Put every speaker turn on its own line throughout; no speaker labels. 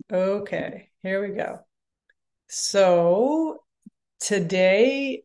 Okay, here we go. So today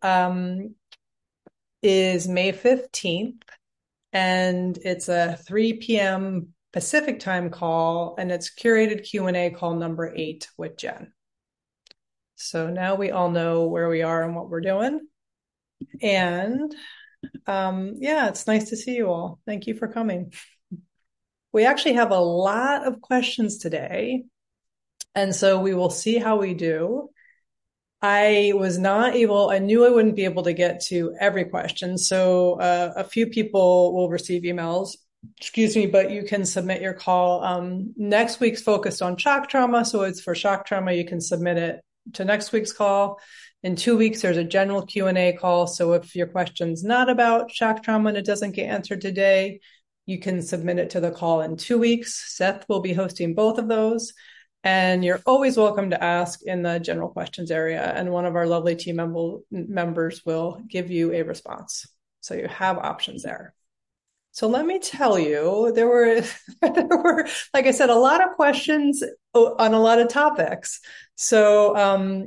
is May 15th, and it's a 3 p.m. Pacific time call, and it's curated Q&A call number 8 with Jen. So now we all know where we are and what we're doing. And yeah, it's nice to see you all. Thank you for coming. We actually have a lot of questions today, and so we will see how we do. I knew I wouldn't be able to get to every question. So a few people will receive emails, but you can submit your call. Next week's focused on shock trauma. So it's for shock trauma. You can submit it to next week's call. In 2 weeks, there's a general Q&A call. So if your question's not about shock trauma and it doesn't get answered today, you can submit it to the call in 2 weeks. Seth will be hosting both of those. And you're always welcome to ask in the general questions area, and one of our lovely team members will give you a response. So you have options there. So let me tell you, there were, like I said, a lot of questions on a lot of topics. So,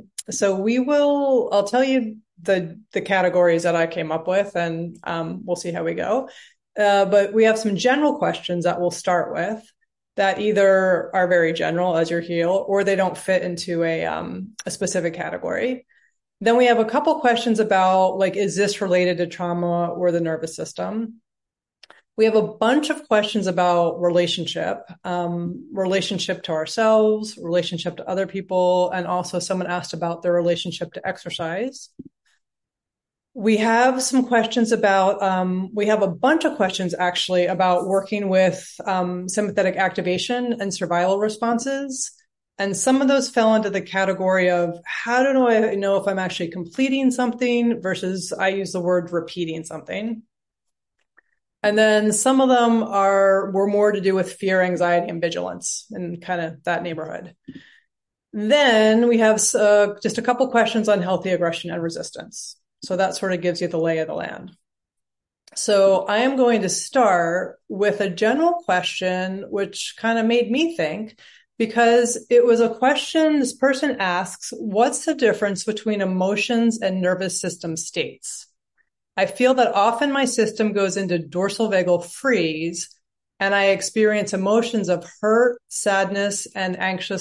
I'll tell you the categories that I came up with, and we'll see how we go. But we have some general questions that we'll start with, that either are very general as your heel, or they don't fit into a specific category. Then we have a couple questions about, like, is this related to trauma or the nervous system? We have a bunch of questions about relationship to ourselves, relationship to other people, and also someone asked about their relationship to exercise. We have some questions about, we have a bunch of questions actually about working with sympathetic activation and survival responses. And some of those fell into the category of, how do I know if I'm actually completing something versus, I use the word, repeating something. And then some of them were more to do with fear, anxiety, and vigilance, and kind of that neighborhood. Then we have just a couple questions on healthy aggression and resistance. So that sort of gives you the lay of the land. So I am going to start with a general question, which kind of made me think, because it was a question this person asks, what's the difference between emotions and nervous system states? I feel that often my system goes into dorsal vagal freeze, and I experience emotions of hurt, sadness, and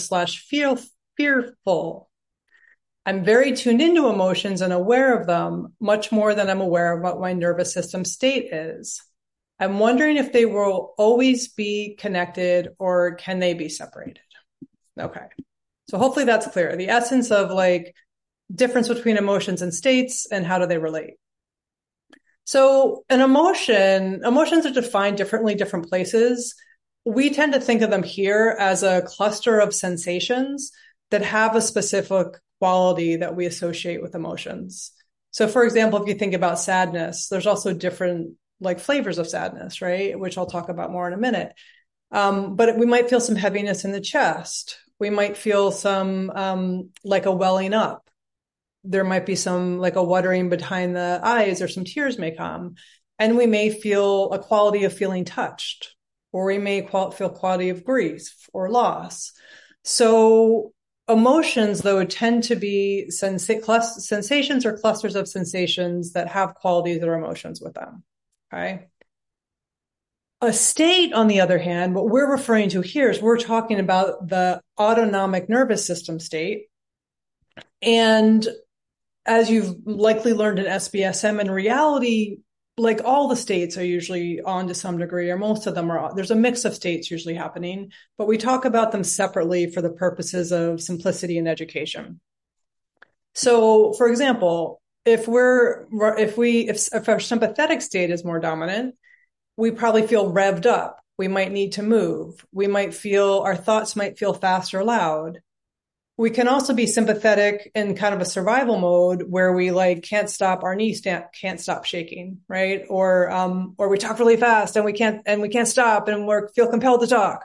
anxious/fearful. I'm very tuned into emotions and aware of them, much more than I'm aware of what my nervous system state is. I'm wondering if they will always be connected, or can they be separated? Okay. So hopefully that's clear. The essence of, like, difference between emotions and states, and how do they relate? So emotions are defined differently, different places. We tend to think of them here as a cluster of sensations that have a specific quality that we associate with emotions. So for example, if you think about sadness, there's also different, like, flavors of sadness, right? Which I'll talk about more in a minute. But we might feel some heaviness in the chest. We might feel some, like a welling up. There might be some, like, a watering behind the eyes, or some tears may come. And we may feel a quality of feeling touched, or we may feel quality of grief or loss. So emotions, though, tend to be sensations or clusters of sensations that have qualities or emotions with them. Okay. A state, on the other hand, what we're referring to here is, we're talking about the autonomic nervous system state. And as you've likely learned in SBSM, in reality, like, all the states are usually on to some degree, or most of them are. There's a mix of states usually happening, but we talk about them separately for the purposes of simplicity and education. So, for example, if our sympathetic state is more dominant, we probably feel revved up. We might need to move. Our thoughts might feel fast or loud. We can also be sympathetic in kind of a survival mode, where we, like, can't stop, our knees can't stop shaking, right? Or we talk really fast and we can't stop, and feel compelled to talk.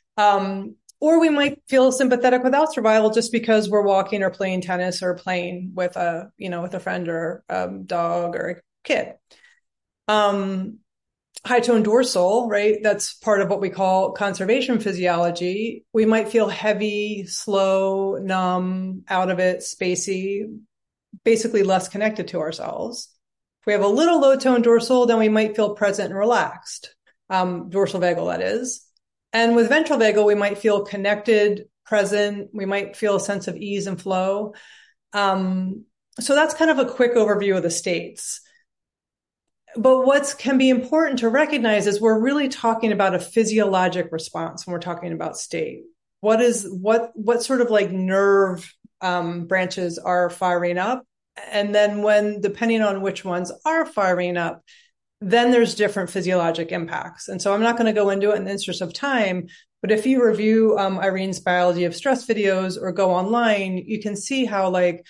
Or we might feel sympathetic without survival, just because we're walking or playing tennis or playing with with a friend, or a dog or a kid. high tone dorsal, right? That's part of what we call conservation physiology. We might feel heavy, slow, numb, out of it, spacey, basically less connected to ourselves. If we have a little low tone dorsal, then we might feel present and relaxed, dorsal vagal, that is. And with ventral vagal, we might feel connected, present. We might feel a sense of ease and flow. So that's kind of a quick overview of the states. But what can be important to recognize is we're really talking about a physiologic response when we're talking about state. What sort of like nerve branches are firing up? And then when, depending on which ones are firing up, then there's different physiologic impacts. And so I'm not going to go into it in the interest of time, but if you review Irene's Biology of Stress videos or go online, you can see how like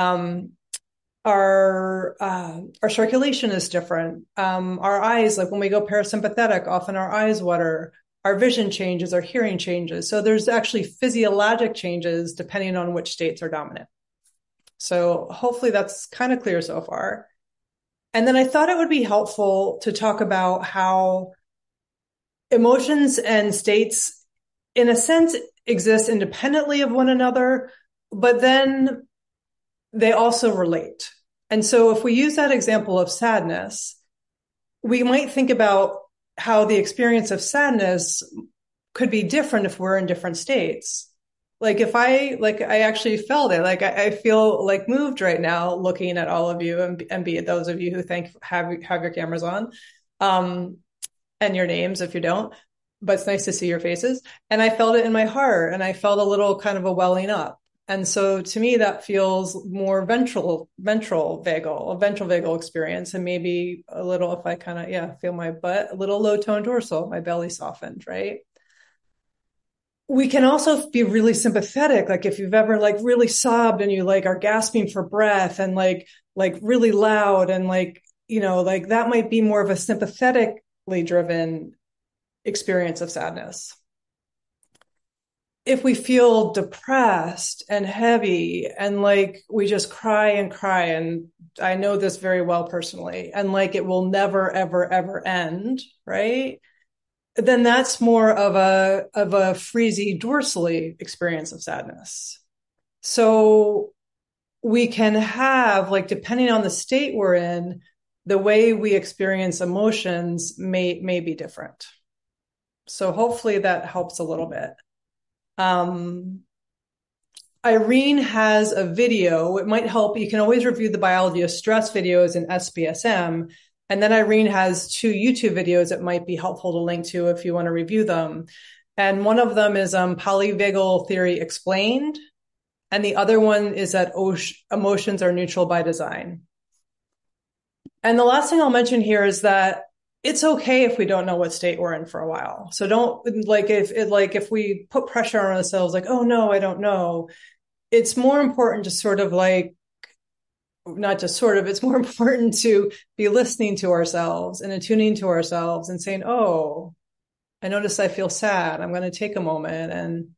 our circulation is different. Our eyes, like when we go parasympathetic, often our eyes water, our vision changes, our hearing changes. So there's actually physiologic changes depending on which states are dominant. So hopefully that's kind of clear so far. And then I thought it would be helpful to talk about how emotions and states, in a sense, exist independently of one another, but then they also relate. And so if we use that example of sadness, we might think about how the experience of sadness could be different if we're in different states. Like if I actually felt it, like I feel like moved right now looking at all of you and be it those of you who have your cameras on, and your names if you don't, but it's nice to see your faces. And I felt it in my heart and I felt a little kind of a welling up. And so to me, that feels more ventral vagal, a ventral vagal experience. And maybe a little, if I kind of, feel my butt, a little low tone dorsal, my belly softened, right? We can also be really sympathetic. Like if you've ever like really sobbed and you like are gasping for breath and like really loud and like, like that might be more of a sympathetically driven experience of sadness. If we feel depressed and heavy and like we just cry, and I know this very well personally, and like it will never, ever, ever end, right? Then that's more of a freezy dorsally experience of sadness. So we can have, like, depending on the state we're in, the way we experience emotions may be different. So hopefully that helps a little bit. Irene has a video. It might help. You can always review the Biology of Stress videos in SBSM. And then Irene has 2 YouTube videos that might be helpful to link to if you want to review them. And one of them is Polyvagal Theory Explained. And the other one is that emotions are neutral by design. And the last thing I'll mention here is that it's okay if we don't know what state we're in for a while. So don't like if we put pressure on ourselves, like, oh no, I don't know. It's more important to sort of like, not just sort of, it's more important to be listening to ourselves and attuning to ourselves and saying, oh, I notice I feel sad. I'm going to take a moment and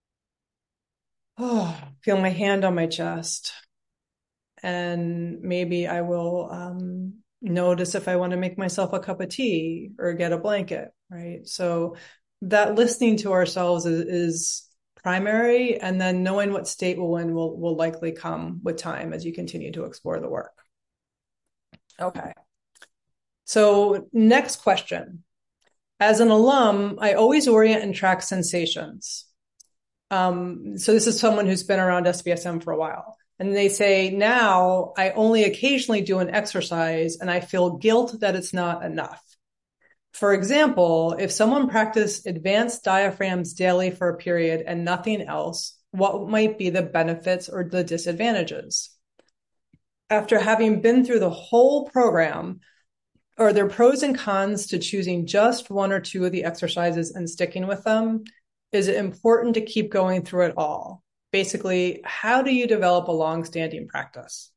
feel my hand on my chest. And maybe I will notice if I want to make myself a cup of tea or get a blanket, right? So that listening to ourselves is primary, and then knowing what state we'll in will likely come with time as you continue to explore the work. Okay. So next question. As an alum, I always orient and track sensations. So this is someone who's been around SBSM for a while. And they say, now I only occasionally do an exercise and I feel guilt that it's not enough. For example, if someone practiced advanced diaphragms daily for a period and nothing else, what might be the benefits or the disadvantages? After having been through the whole program, are there pros and cons to choosing just 1 or 2 of the exercises and sticking with them? Is it important to keep going through it all? Basically, how do you develop a long-standing practice?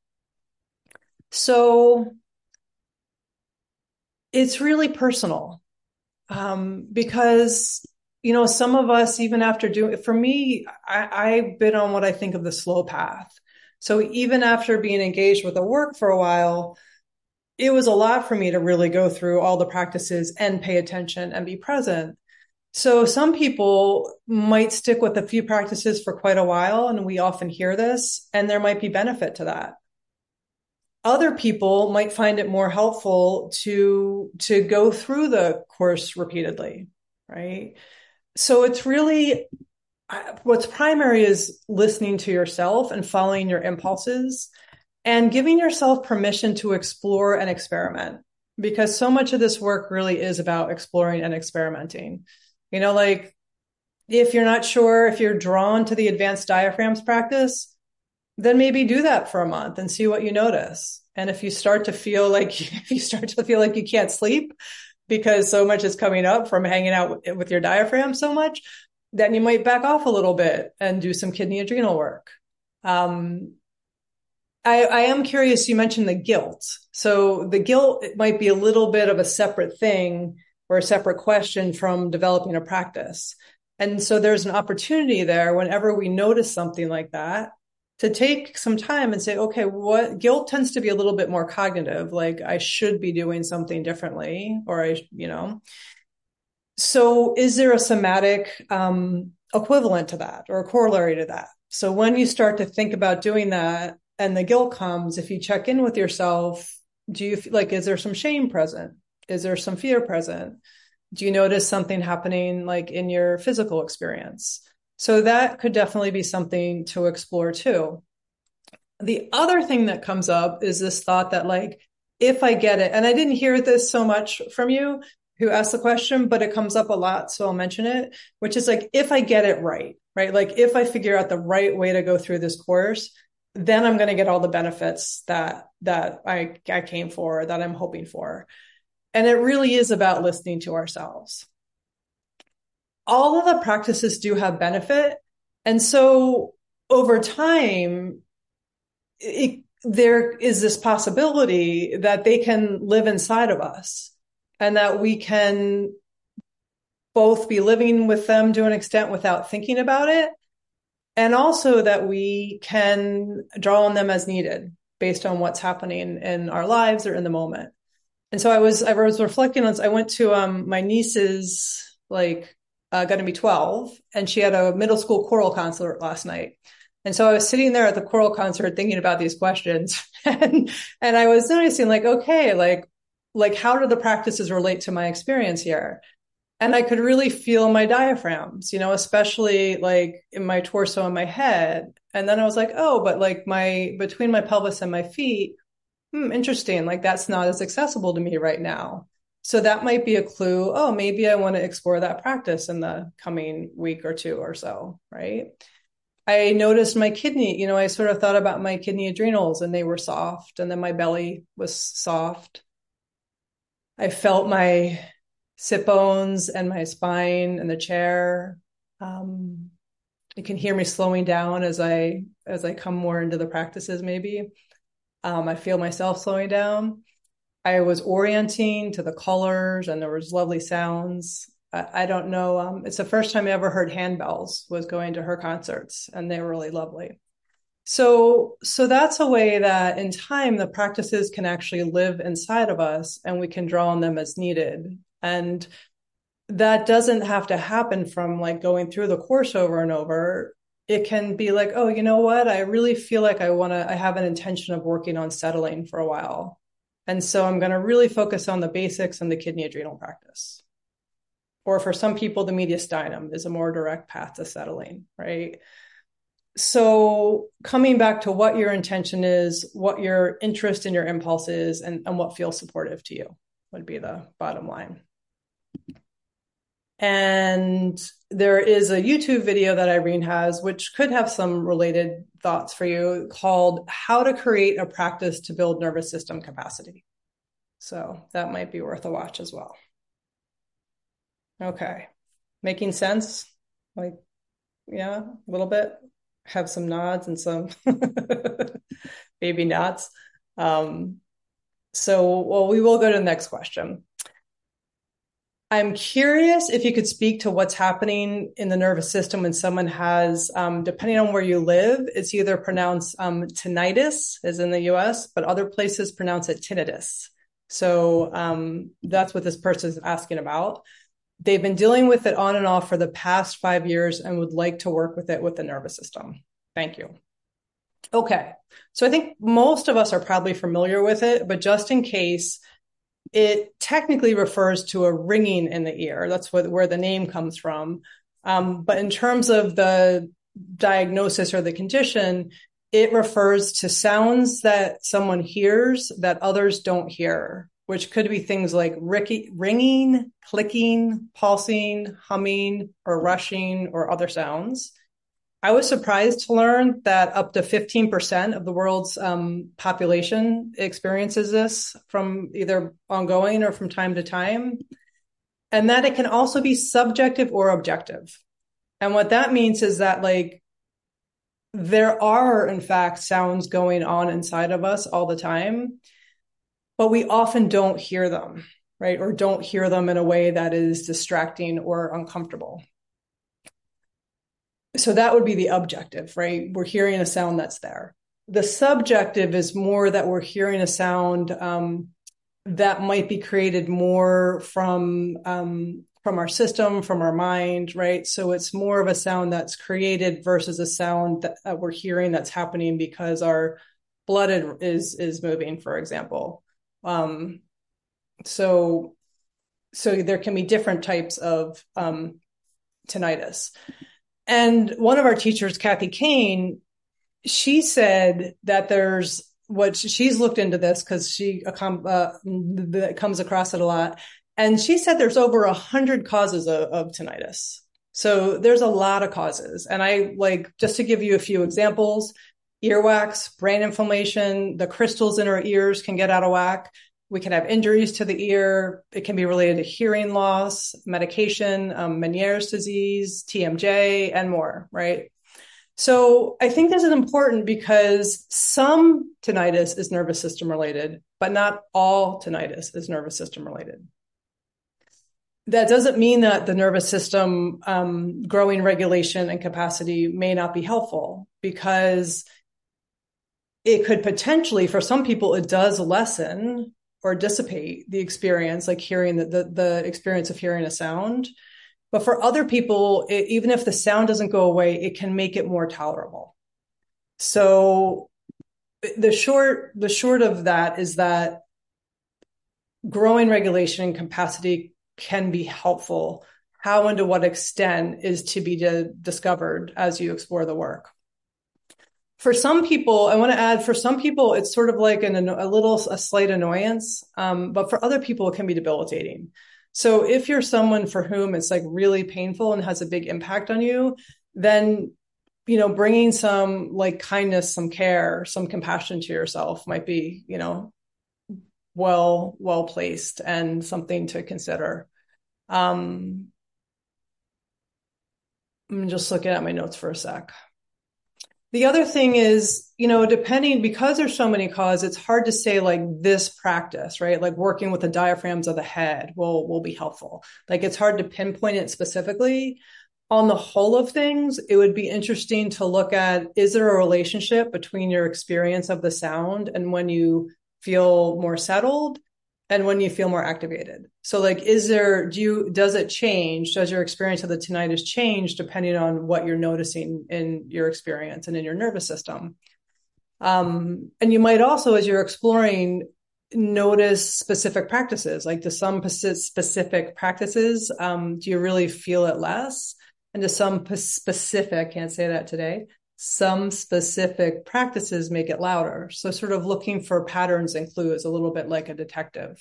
So it's really personal, because, some of us, even after doing it, for me, I've been on what I think of the slow path. So even after being engaged with the work for a while, it was a lot for me to really go through all the practices and pay attention and be present. So some people might stick with a few practices for quite a while, and we often hear this, and there might be benefit to that. Other people might find it more helpful to go through the course repeatedly, right? So it's really what's primary is listening to yourself and following your impulses and giving yourself permission to explore and experiment, because so much of this work really is about exploring and experimenting. Like if you're not sure if you're drawn to the advanced diaphragms practice, then maybe do that for a month and see what you notice. And if you start to feel like you can't sleep because so much is coming up from hanging out with your diaphragm so much, then you might back off a little bit and do some kidney adrenal work. I am curious, you mentioned the guilt. So the guilt, it might be a little bit of a separate thing or a separate question from developing a practice. And so there's an opportunity there whenever we notice something like that to take some time and say, okay, what guilt tends to be a little bit more cognitive, like I should be doing something differently, or so is there a somatic equivalent to that or a corollary to that? So when you start to think about doing that and the guilt comes, if you check in with yourself, do you feel like, is there some shame present? Is there some fear present? Do you notice something happening like in your physical experience? So that could definitely be something to explore too. The other thing that comes up is this thought that like, if I get it, and I didn't hear this so much from you who asked the question, but it comes up a lot. So I'll mention it, which is like, if I get it right? Like if I figure out the right way to go through this course, then I'm going to get all the benefits that I came for, that I'm hoping for. And it really is about listening to ourselves. All of the practices do have benefit. And so over time, there is this possibility that they can live inside of us and that we can both be living with them to an extent without thinking about it. And also that we can draw on them as needed based on what's happening in our lives or in the moment. And so I was reflecting on this. I went to my niece's going to be 12, and she had a middle school choral concert last night. And so I was sitting there at the choral concert thinking about these questions, and I was noticing like, okay, like how do the practices relate to my experience here? And I could really feel my diaphragms, especially like in my torso and my head. And then I was like, oh, but like between my pelvis and my feet, interesting. Like that's not as accessible to me right now. So that might be a clue. Oh, maybe I want to explore that practice in the coming week or two or so, right? I noticed my kidney, I sort of thought about my kidney adrenals and they were soft, and then my belly was soft. I felt my sit bones and my spine and the chair. You can hear me slowing down as I come more into the practices, maybe. I feel myself slowing down. I was orienting to the colors and there was lovely sounds. I don't know. It's the first time I ever heard handbells, was going to her concerts, and they were really lovely. So that's a way that in time, the practices can actually live inside of us and we can draw on them as needed. And that doesn't have to happen from like going through the course over and over. It can be like, oh, you know what? I really feel like I have an intention of working on settling for a while. And so I'm going to really focus on the basics and the kidney adrenal practice. Or for some people, the mediastinum is a more direct path to settling, right? So coming back to what your intention is, what your interest in your impulse is, and what feels supportive to you would be the bottom line. And there is a YouTube video that Irene has, which could have some related thoughts for you, called How to Create a Practice to Build Nervous System Capacity. So that might be worth a watch as well. Okay. Making sense? Like, yeah, a little bit. Have some nods and some maybe nods. So we will go to the next question. I'm curious if you could speak to what's happening in the nervous system when someone has, depending on where you live, it's either pronounced tinnitus, as in the US, but other places pronounce it tinnitus. So that's what this person is asking about. They've been dealing with it on and off for the past 5 years and would like to work with it with the nervous system. Thank you. Okay. So I think most of us are probably familiar with it, but just in case, it technically refers to a ringing in the ear. That's where the name comes from. But in terms of the diagnosis or the condition, it refers to sounds that someone hears that others don't hear, which could be things like ringing, clicking, pulsing, humming, or rushing, or other sounds. I was surprised to learn that up to 15% of the world's population experiences this from either ongoing or from time to time, and that it can also be subjective or objective. And what that means is that, like, there are, in fact, sounds going on inside of us all the time, but we often don't hear them, right? Or don't hear them in a way that is distracting or uncomfortable. So that would be the objective, right? We're hearing a sound that's there. The subjective is more that we're hearing a sound that might be created more from our system, from our mind, right? So it's more of a sound that's created versus a sound that we're hearing that's happening because our blood is moving, for example. So there can be different types of tinnitus. And one of our teachers, Kathy Kane, she said that there's what she's looked into this because she comes across it a lot. And she said there's over 100 causes of tinnitus. So there's a lot of causes. And I just to give you a few examples, earwax, brain inflammation, the crystals in our ears can get out of whack. We can have injuries to the ear. It can be related to hearing loss, medication, Meniere's disease, TMJ, and more, right? So I think this is important because some tinnitus is nervous system related, but not all tinnitus is nervous system related. That doesn't mean that the nervous system growing regulation and capacity may not be helpful, because it could potentially, for some people, it does lessen or dissipate the experience, like hearing the experience of hearing a sound. But for other people, even if the sound doesn't go away, it can make it more tolerable. So the short of that is that growing regulation and capacity can be helpful. How and to what extent is to be discovered as you explore the work. For some people, I want to add, for some people, it's sort of like a slight annoyance. But for other people, it can be debilitating. So if you're someone for whom it's like really painful and has a big impact on you, then, bringing some like kindness, some care, some compassion to yourself might be, well placed and something to consider. I'm just looking at my notes for a sec. The other thing is, because there's so many causes, it's hard to say like this practice, right? Like working with the diaphragms of the head will be helpful. Like it's hard to pinpoint it specifically. On the whole of things, it would be interesting to look at, is there a relationship between your experience of the sound and when you feel more settled and when you feel more activated? So like, does it change? Does your experience of the tinnitus change depending on what you're noticing in your experience and in your nervous system? And you might also, as you're exploring, notice specific practices, like to some specific practices, do you really feel it less? And to some specific, can't say that today, some specific practices make it louder. So sort of looking for patterns and clues, a little bit like a detective.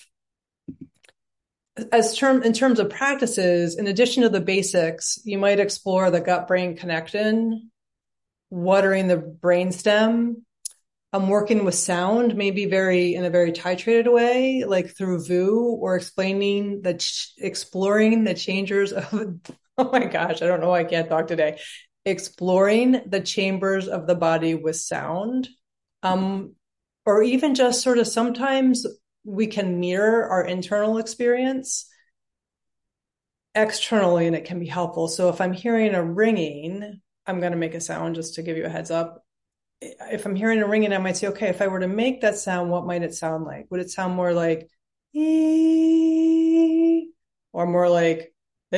In terms of practices, in addition to the basics, you might explore the gut-brain connection, watering the brainstem. Working with sound, maybe in a very titrated way, like through VU, or exploring the chambers of, oh my gosh, I don't know why I can't talk today. Exploring the chambers of the body with sound. Or even just sort of sometimes we can mirror our internal experience externally and it can be helpful. So if I'm hearing a ringing, I'm going to make a sound just to give you a heads up. If I'm hearing a ringing, I might say, okay, if I were to make that sound, what might it sound like? Would it sound more like or more like,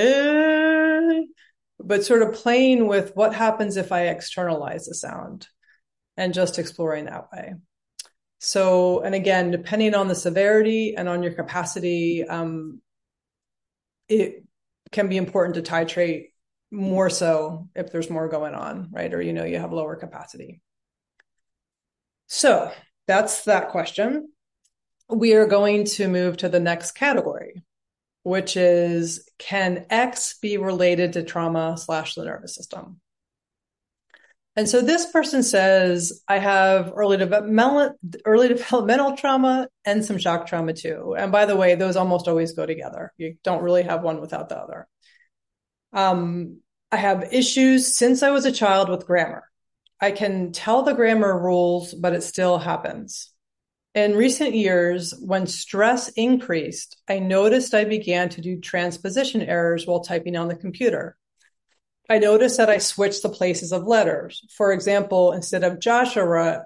but sort of playing with what happens if I externalize the sound and just exploring that way. So, and again, depending on the severity and on your capacity, it can be important to titrate more so if there's more going on, right? Or, you have lower capacity. So that's that question. We are going to move to the next category, which is, can X be related to trauma / the nervous system? And so this person says, I have early developmental trauma and some shock trauma too. And by the way, those almost always go together. You don't really have one without the other. I have issues since I was a child with grammar. I can tell the grammar rules, but it still happens. In recent years, when stress increased, I noticed I began to do transposition errors while typing on the computer. I noticed that I switched the places of letters. For example, instead of Joshua,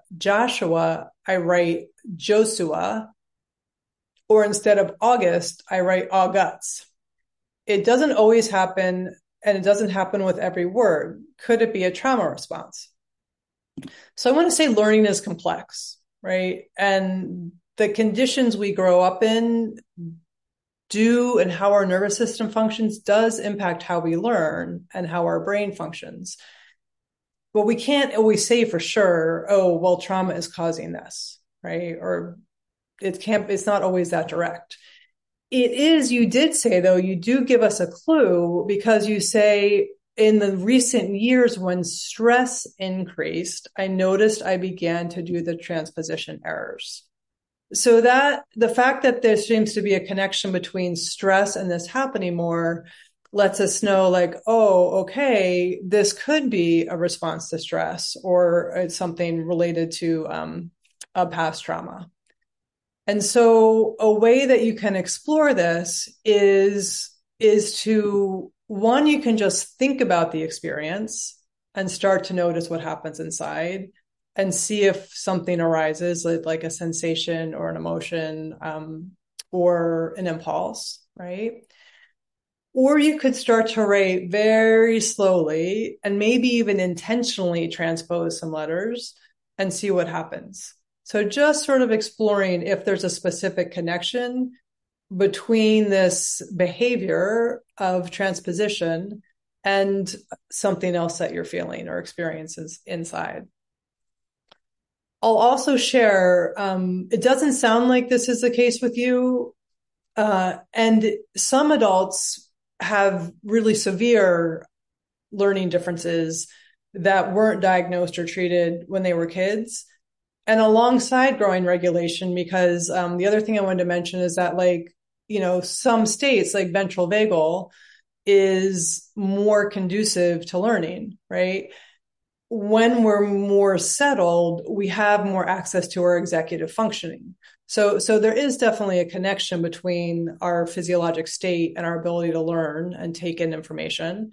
I write Joshua, or instead of August, I write August. It doesn't always happen, and it doesn't happen with every word. Could it be a trauma response? So I want to say learning is complex, right? And the conditions we grow up in and how our nervous system functions does impact how we learn and how our brain functions. But we can't always say for sure, oh, well, trauma is causing this, right? Or it's not always that direct. It is, you did say though, you do give us a clue, because you say, in the recent years when stress increased, I noticed I began to do the transposition errors. So that the fact that there seems to be a connection between stress and this happening more lets us know, like, oh, okay, this could be a response to stress, or it's something related to a past trauma. And so a way that you can explore this is to, one, you can just think about the experience and start to notice what happens inside, and see if something arises, like a sensation or an emotion, or an impulse, right? Or you could start to write very slowly and maybe even intentionally transpose some letters and see what happens. So just sort of exploring if there's a specific connection between this behavior of transposition and something else that you're feeling or experiences inside. I'll also share, it doesn't sound like this is the case with you, and some adults have really severe learning differences that weren't diagnosed or treated when they were kids. And alongside growing regulation, because the other thing I wanted to mention is that, some states, like ventral vagal, is more conducive to learning, right? When we're more settled, we have more access to our executive functioning. So there is definitely a connection between our physiologic state and our ability to learn and take in information.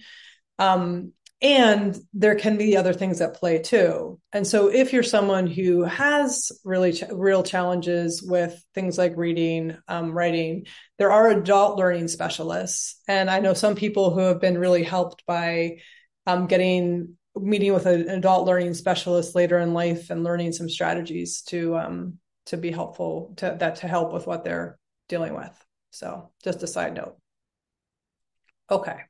And there can be other things at play too. And so if you're someone who has really real challenges with things like reading, writing, there are adult learning specialists. And I know some people who have been really helped by meeting with an adult learning specialist later in life and learning some strategies to be helpful to help with what they're dealing with. So just a side note. Okay.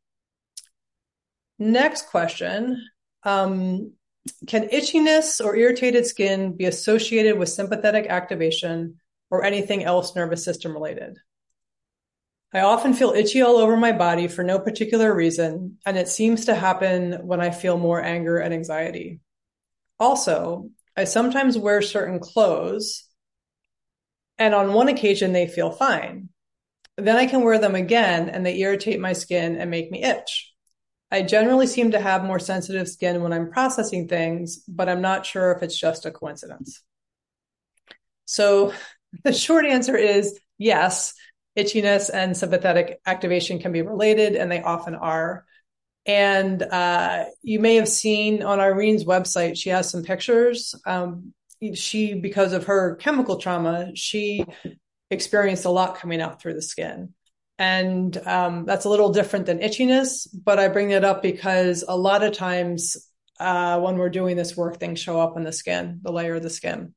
Next question. Can itchiness or irritated skin be associated with sympathetic activation or anything else nervous system related? I often feel itchy all over my body for no particular reason, and it seems to happen when I feel more anger and anxiety. Also, I sometimes wear certain clothes, and on one occasion they feel fine. Then I can wear them again, and they irritate my skin and make me itch. I generally seem to have more sensitive skin when I'm processing things, but I'm not sure if it's just a coincidence. So the short answer is yes. Itchiness and sympathetic activation can be related, and they often are. And you may have seen on Irene's website, she has some pictures. Because of her chemical trauma, she experienced a lot coming out through the skin. And that's a little different than itchiness, but I bring it up because a lot of times when we're doing this work, things show up on the skin, the layer of the skin.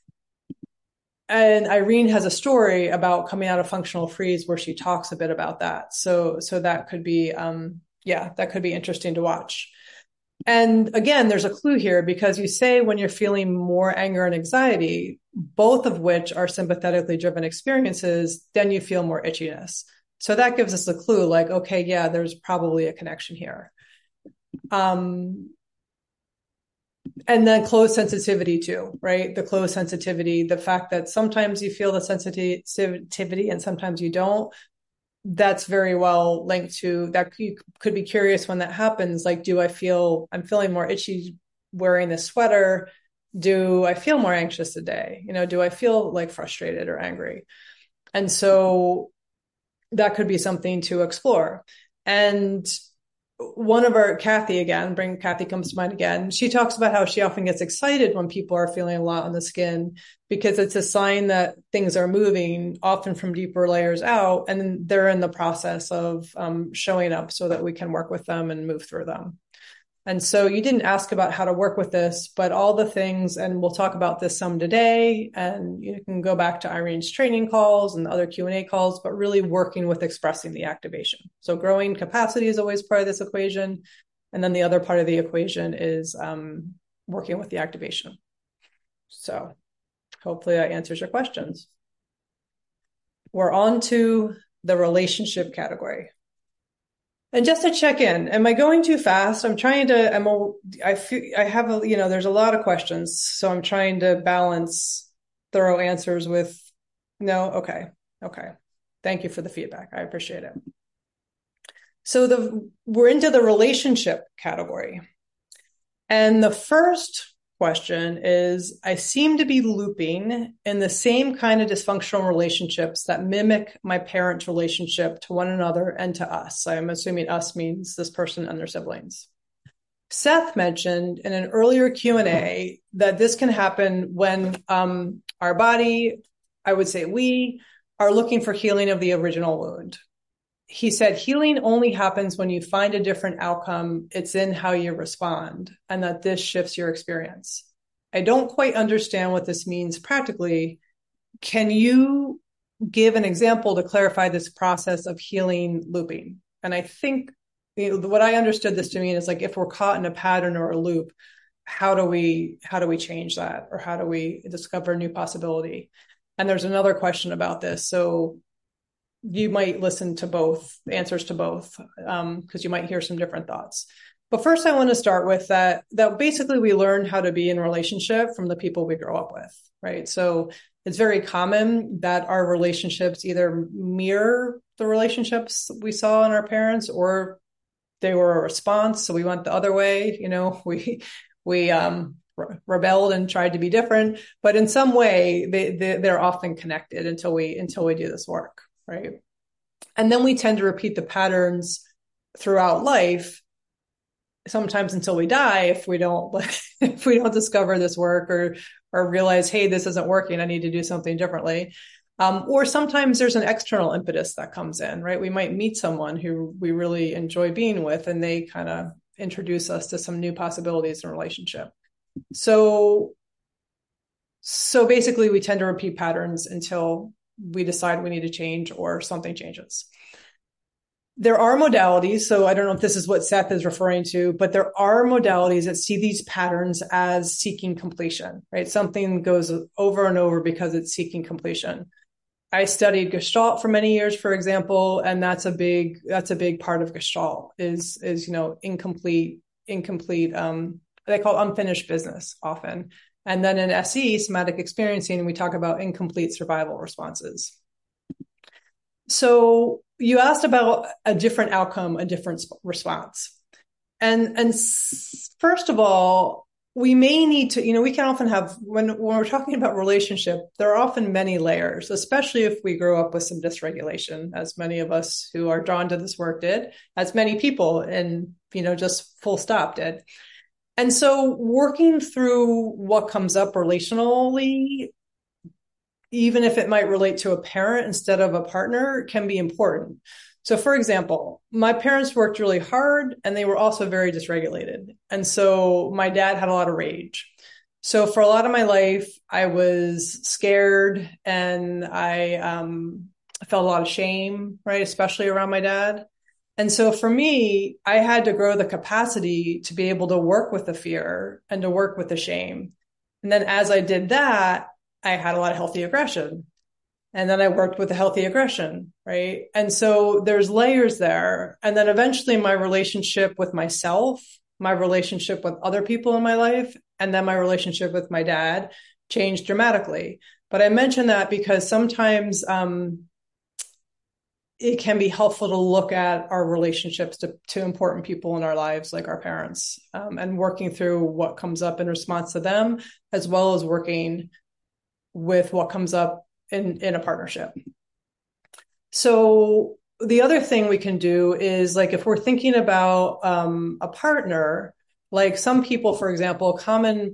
And Irene has a story about coming out of functional freeze where she talks a bit about that. So that could be, that could be interesting to watch. And again, there's a clue here because you say when you're feeling more anger and anxiety, both of which are sympathetically driven experiences, then you feel more itchiness. So that gives us a clue like, okay, yeah, there's probably a connection here. And then clothes sensitivity too, right? The clothes sensitivity, the fact that sometimes you feel the sensitivity and sometimes you don't, that's very well linked to that. You could be curious when that happens. Like, I'm feeling more itchy wearing this sweater. Do I feel more anxious today? Do I feel like frustrated or angry? And so that could be something to explore. And one of our, Kathy comes to mind again. She talks about how she often gets excited when people are feeling a lot on the skin because it's a sign that things are moving, often from deeper layers out, and they're in the process of showing up so that we can work with them and move through them. And so you didn't ask about how to work with this, but all the things, and we'll talk about this some today, and you can go back to Irene's training calls and the other Q&A calls, but really working with expressing the activation. So growing capacity is always part of this equation. And then the other part of the equation is working with the activation. So hopefully that answers your questions. We're on to the relationship category. And just to check in, am I going too fast? I have there's a lot of questions. So I'm trying to balance thorough answers with no. Okay. Thank you for the feedback. I appreciate it. So we're into the relationship category. And the first question is, I seem to be looping in the same kind of dysfunctional relationships that mimic my parents' relationship to one another and to us. I'm assuming us means this person and their siblings. Seth mentioned in an earlier Q&A that this can happen when our body, I would say we, are looking for healing of the original wound. He said healing only happens when you find a different outcome. It's in how you respond, and that this shifts your experience. I don't quite understand what this means practically. Can you give an example to clarify this process of healing looping? And I think what I understood this to mean is like if we're caught in a pattern or a loop, how do we change that, or how do we discover a new possibility? And there's another question about this. So you might listen to both answers to both, because you might hear some different thoughts. But first, I want to start with that basically we learn how to be in relationship from the people we grow up with, right? So it's very common that our relationships either mirror the relationships we saw in our parents, or they were a response. So we went the other way, we rebelled and tried to be different, but in some way they're often connected until we do this work. Right. And then we tend to repeat the patterns throughout life, sometimes until we die, if we don't discover this work or realize, hey, this isn't working, I need to do something differently. Or sometimes there's an external impetus that comes in, right? We might meet someone who we really enjoy being with, and they kind of introduce us to some new possibilities in a relationship. So basically we tend to repeat patterns until we decide we need to change or something changes. There are modalities. So I don't know if this is what Seth is referring to, but there are modalities that see these patterns as seeking completion, right? Something goes over and over because it's seeking completion. I studied Gestalt for many years, for example, and that's a big part of Gestalt is incomplete, they call it unfinished business often. And then in SE, somatic experiencing, we talk about incomplete survival responses. So you asked about a different outcome, a different response. And first of all, we may need to, we can often have, when we're talking about relationship, there are often many layers, especially if we grow up with some dysregulation, as many of us who are drawn to this work did, as many people, and, just full stop did. And so working through what comes up relationally even if it might relate to a parent instead of a partner, can be important. So, for example, my parents worked really hard and they were also very dysregulated. And so my dad had a lot of rage. So for a lot of my life, I was scared and I felt a lot of shame, right? Especially around my dad. And so for me, I had to grow the capacity to be able to work with the fear and to work with the shame. And then as I did that, I had a lot of healthy aggression. And then I worked with the healthy aggression, right? And so there's layers there. And then eventually my relationship with myself, my relationship with other people in my life, and then my relationship with my dad changed dramatically. But I mention that because sometimes it can be helpful to look at our relationships to important people in our lives, like our parents, and working through what comes up in response to them, as well as working with what comes up in a partnership. So the other thing we can do is, like, if we're thinking about a partner, like some people, for example, a common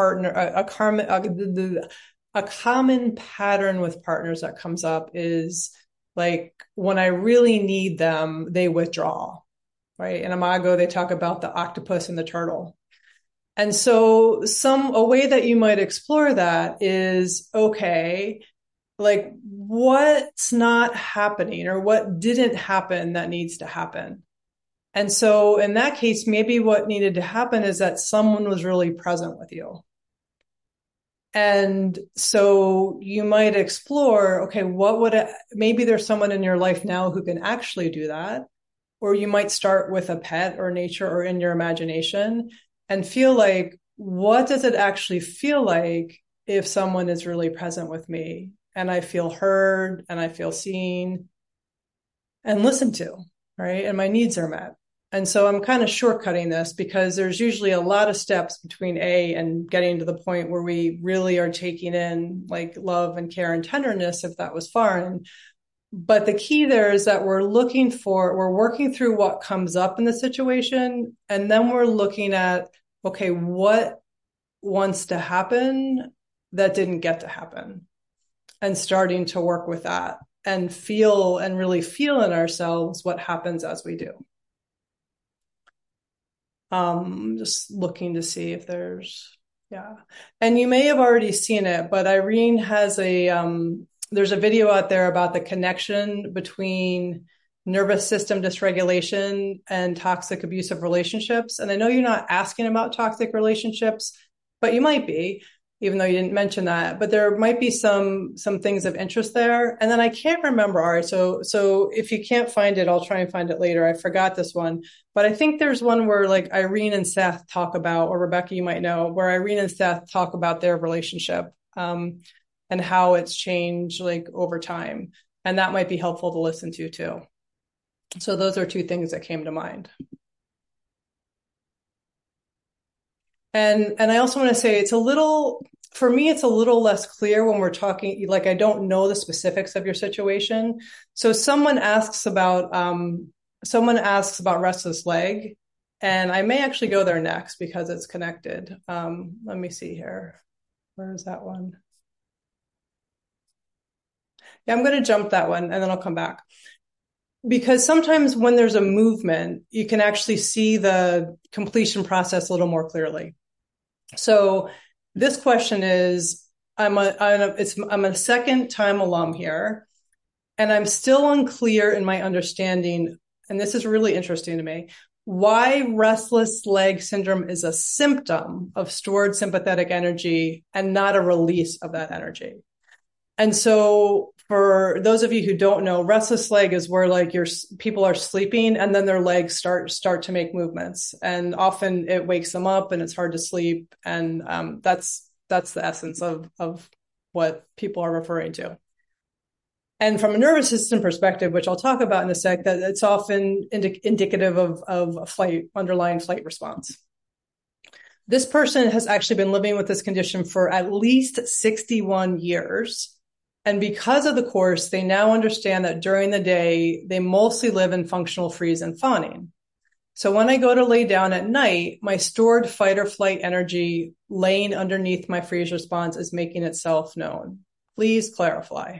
pattern with partners that comes up is, like, when I really need them, they withdraw, right? In Imago, they talk about the octopus and the turtle. And so a way that you might explore that is, okay, like, what's not happening or what didn't happen that needs to happen? And so in that case, maybe what needed to happen is that someone was really present with you. And so you might explore, okay, maybe there's someone in your life now who can actually do that. Or you might start with a pet or nature or in your imagination and feel like, what does it actually feel like if someone is really present with me and I feel heard and I feel seen and listened to, right? And my needs are met. And so I'm kind of shortcutting this because there's usually a lot of steps between A and getting to the point where we really are taking in, like, love and care and tenderness, if that was foreign. But the key there is that we're working through what comes up in the situation. And then we're looking at, okay, what wants to happen that didn't get to happen, and starting to work with that and really feel in ourselves what happens as we do. Just looking to see if yeah. And you may have already seen it, but Irene has there's a video out there about the connection between nervous system dysregulation and toxic abusive relationships. And I know you're not asking about toxic relationships, but you might be, even though you didn't mention that. But there might be some things of interest there. And then I can't remember, Ari. So if you can't find it, I'll try and find it later. I forgot this one. But I think there's one where, like, Irene and Seth talk about, or Rebecca, you might know, where Irene and Seth talk about their relationship. And how it's changed, like, over time. And that might be helpful to listen to too. So those are two things that came to mind. And I also want to say, for me, it's a little less clear when we're talking, like, I don't know the specifics of your situation. So someone asks about restless leg, and I may actually go there next because it's connected. Let me see here. Where is that one? Yeah, I'm going to jump that one and then I'll come back. Because sometimes when there's a movement, you can actually see the completion process a little more clearly. So this question is, I'm a second time alum here, and I'm still unclear in my understanding, and this is really interesting to me, why restless leg syndrome is a symptom of stored sympathetic energy and not a release of that energy. And so for those of you who don't know, restless leg is where, like, people are sleeping and then their legs start to make movements, and often it wakes them up and it's hard to sleep. And that's the essence of what people are referring to. And from a nervous system perspective, which I'll talk about in a sec, that it's often indicative of a underlying flight response. This person has actually been living with this condition for at least 61 years. And because of the course, they now understand that during the day, they mostly live in functional freeze and fawning. So when I go to lay down at night, my stored fight or flight energy laying underneath my freeze response is making itself known. Please clarify.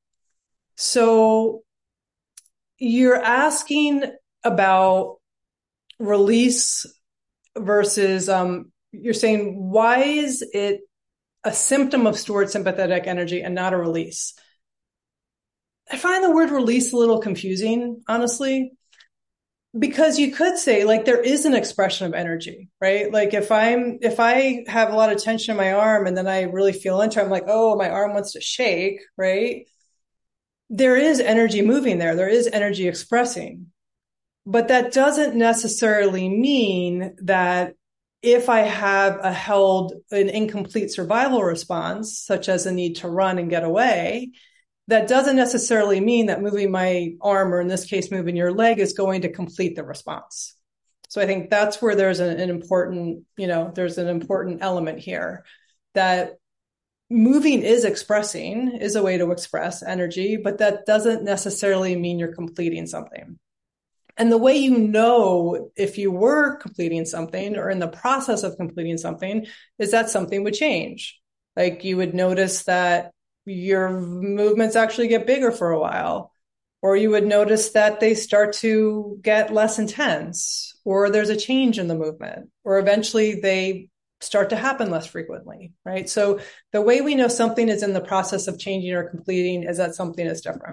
So you're asking about release versus, you're saying, why is it a symptom of stored sympathetic energy and not a release? I find the word release a little confusing, honestly, because you could say, like, there is an expression of energy, right? Like if I have a lot of tension in my arm and then I really feel into it, I'm like, oh, my arm wants to shake, right? There is energy moving there. There is energy expressing. But that doesn't necessarily mean that if I have an incomplete survival response, such as a need to run and get away, that doesn't necessarily mean that moving my arm, or in this case, moving your leg, is going to complete the response. So I think that's where there's an important element here, that moving is a way to express energy, but that doesn't necessarily mean you're completing something. And the way you know if you were completing something or in the process of completing something is that something would change. Like you would notice that your movements actually get bigger for a while, or you would notice that they start to get less intense, or there's a change in the movement, or eventually they start to happen less frequently, right? So the way we know something is in the process of changing or completing is that something is different.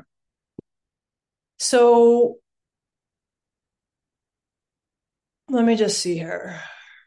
So let me just see here.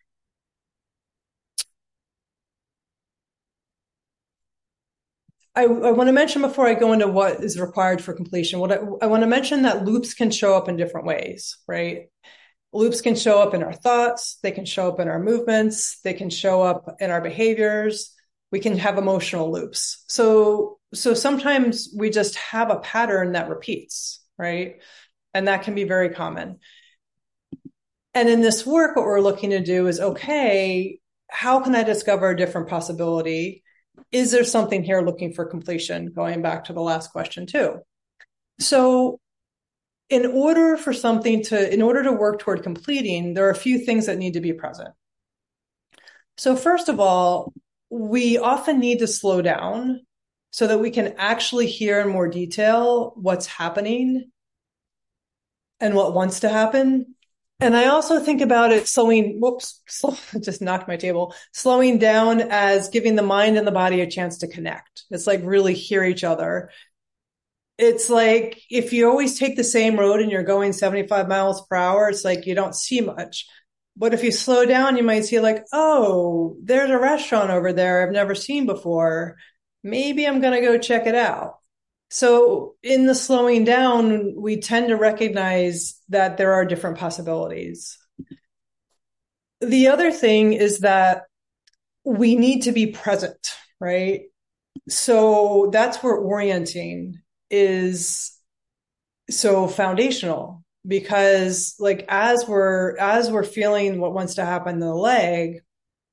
I want to mention before I go into what is required for completion, I want to mention that loops can show up in different ways, right? Loops can show up in our thoughts. They can show up in our movements. They can show up in our behaviors. We can have emotional loops. So sometimes we just have a pattern that repeats, right? And that can be very common. And in this work, what we're looking to do is, okay, how can I discover a different possibility? Is there something here looking for completion? Going back to the last question too. So in order to work toward completing, there are a few things that need to be present. So first of all, we often need to slow down so that we can actually hear in more detail what's happening and what wants to happen. And I also think about it just knocked my table. Slowing down as giving the mind and the body a chance to connect. It's like really hear each other. It's like if you always take the same road and you're going 75 miles per hour, it's like you don't see much. But if you slow down, you might see like, oh, there's a restaurant over there I've never seen before. Maybe I'm going to go check it out. So in the slowing down, we tend to recognize that there are different possibilities. The other thing is that we need to be present, right? So that's where orienting is so foundational, because like as we're feeling what wants to happen in the leg,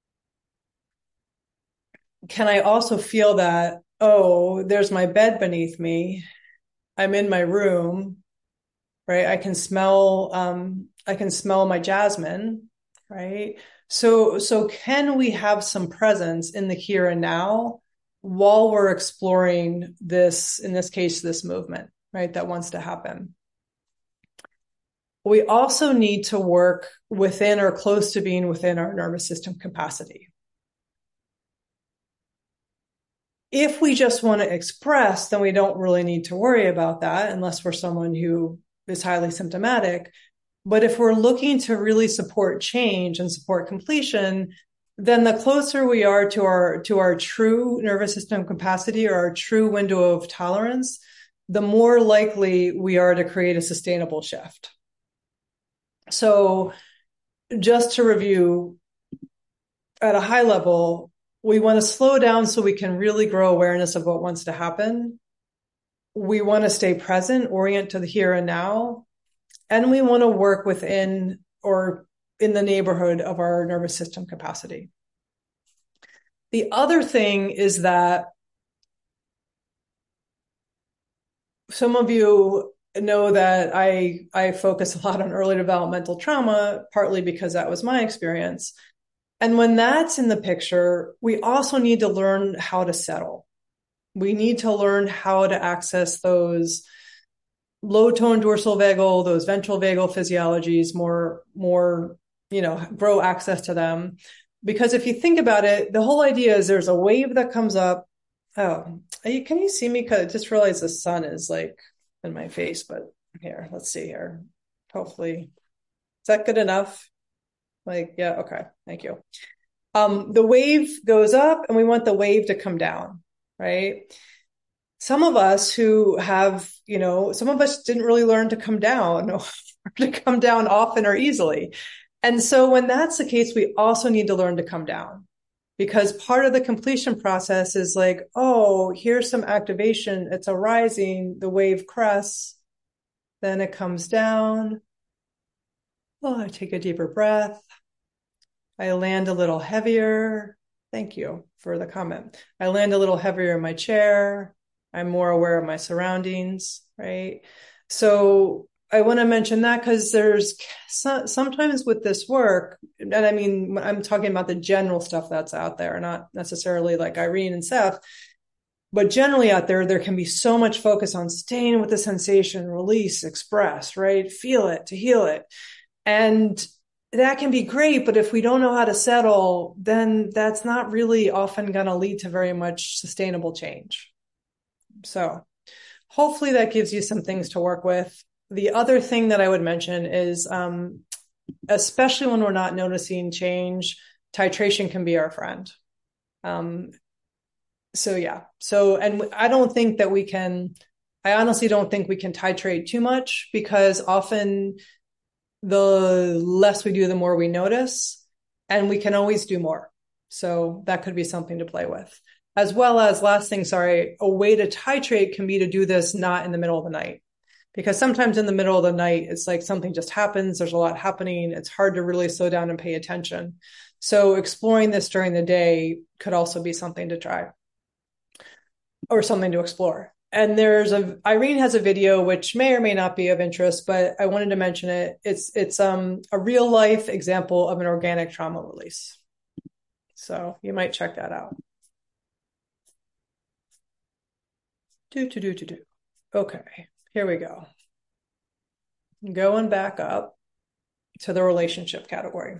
can I also feel that, oh, there's my bed beneath me. I'm in my room, right? I can smell my jasmine, right? So can we have some presence in the here and now while we're exploring this, in this case, this movement, right? That wants to happen. We also need to work within or close to being within our nervous system capacity. If we just want to express, then we don't really need to worry about that unless we're someone who is highly symptomatic. But if we're looking to really support change and support completion, then the closer we are to our true nervous system capacity or our true window of tolerance, the more likely we are to create a sustainable shift. So just to review at a high level, we want to slow down so we can really grow awareness of what wants to happen. We want to stay present, orient to the here and now. And we want to work within or in the neighborhood of our nervous system capacity. The other thing is that some of you know that I focus a lot on early developmental trauma, partly because that was my experience. And when that's in the picture, we also need to learn how to settle. We need to learn how to access those low tone dorsal vagal, those ventral vagal physiologies more, grow access to them. Because if you think about it, the whole idea is there's a wave that comes up. Oh, can you see me? Because I just realized the sun is like in my face, but here, let's see here. Hopefully, is that good enough? Like, yeah, okay, thank you. The wave goes up and we want the wave to come down, right? Some of us who have, some of us didn't really learn to come down or to come down often or easily. And so when that's the case, we also need to learn to come down, because part of the completion process is like, oh, here's some activation. It's arising, the wave crests, then it comes down. Oh, I take a deeper breath. I land a little heavier. Thank you for the comment. I land a little heavier in my chair. I'm more aware of my surroundings, right? So I want to mention that because there's sometimes with this work, and I mean, I'm talking about the general stuff that's out there, not necessarily like Irene and Seth, but generally out there, there can be so much focus on staying with the sensation, release, express, right? Feel it to heal it. And that can be great, but if we don't know how to settle, then that's not really often going to lead to very much sustainable change. So hopefully that gives you some things to work with. The other thing that I would mention is, especially when we're not noticing change, titration can be our friend. And I don't think that I honestly don't think we can titrate too much, because often the less we do, the more we notice, and we can always do more. So that could be something to play with. As well as, last thing, a way to titrate can be to do this not in the middle of the night. Because sometimes in the middle of the night, it's like something just happens. There's a lot happening. It's hard to really slow down and pay attention. So exploring this during the day could also be something to try, or something to explore. And Irene has a video which may or may not be of interest, but I wanted to mention it. It's a real life example of an organic trauma release. So you might check that out. Okay, here we go. Going back up to the relationship category.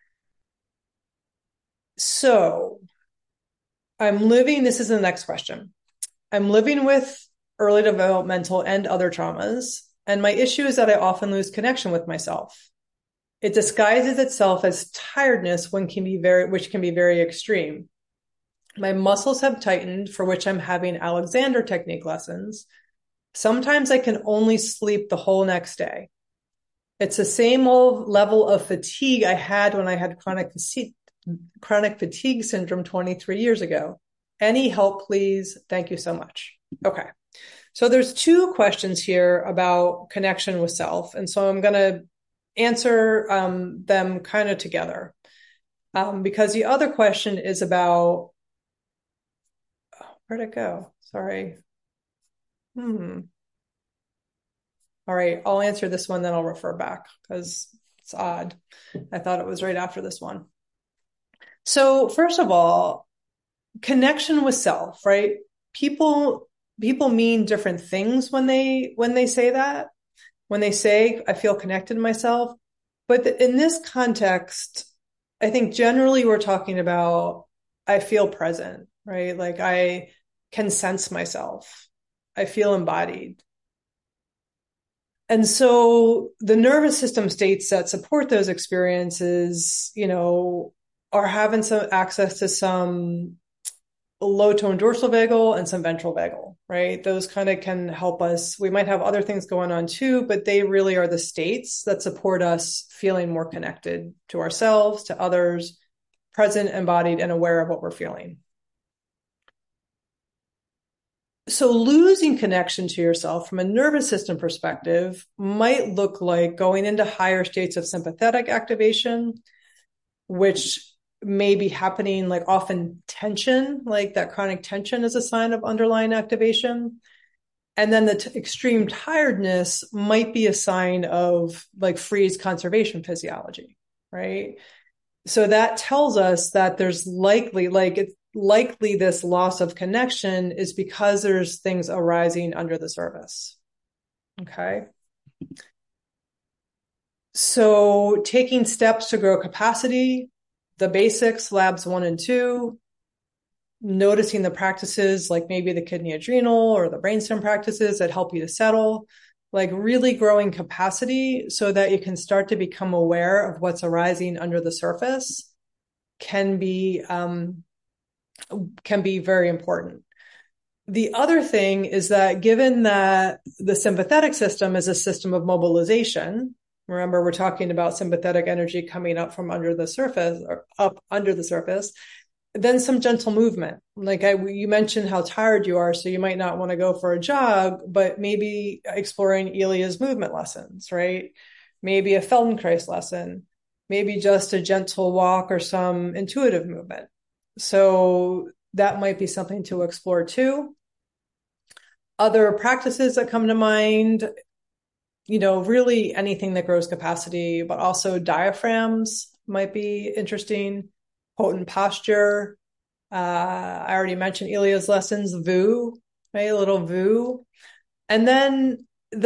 So this is the next question. I'm living with early developmental and other traumas, and my issue is that I often lose connection with myself. It disguises itself as tiredness which can be very extreme. My muscles have tightened, for which I'm having Alexander technique lessons. Sometimes I can only sleep the whole next day. It's the same old level of fatigue I had when I had chronic fatigue syndrome 23 years ago. Any help, please? Thank you so much. Okay. So there's two questions here about connection with self. And so I'm going to answer them kind of together. Because the other question is about, where'd it go? Sorry. All right. I'll answer this one, then I'll refer back because it's odd. I thought it was right after this one. So first of all, connection with self, right? People mean different things when they say that. When they say, I feel connected to myself. But in this context, I think generally we're talking about, I feel present, right? Like I can sense myself. I feel embodied. And so the nervous system states that support those experiences, are having some access to some low tone dorsal vagal and some ventral vagal, right? Those kind of can help us. We might have other things going on too, but they really are the states that support us feeling more connected to ourselves, to others, present, embodied, and aware of what we're feeling. So losing connection to yourself from a nervous system perspective might look like going into higher states of sympathetic activation, which may be happening, like often tension, like that chronic tension is a sign of underlying activation. And then the extreme tiredness might be a sign of like freeze conservation physiology, right? So that tells us that there's likely, likely this loss of connection is because there's things arising under the surface. Okay. So taking steps to grow capacity, the basics, labs 1 and 2, noticing the practices like maybe the kidney adrenal or the brainstem practices that help you to settle, like really growing capacity so that you can start to become aware of what's arising under the surface can be very important. The other thing is that given that the sympathetic system is a system of mobilization, remember we're talking about sympathetic energy coming up from under the surface or up under the surface, then some gentle movement. Like you mentioned how tired you are, so you might not want to go for a jog, but maybe exploring Elia's movement lessons, right? Maybe a Feldenkrais lesson, maybe just a gentle walk or some intuitive movement. So that might be something to explore too. Other practices that come to mind, really anything that grows capacity, but also diaphragms might be interesting. Potent posture. I already mentioned Elia's lessons, VU, right? A little VU. And then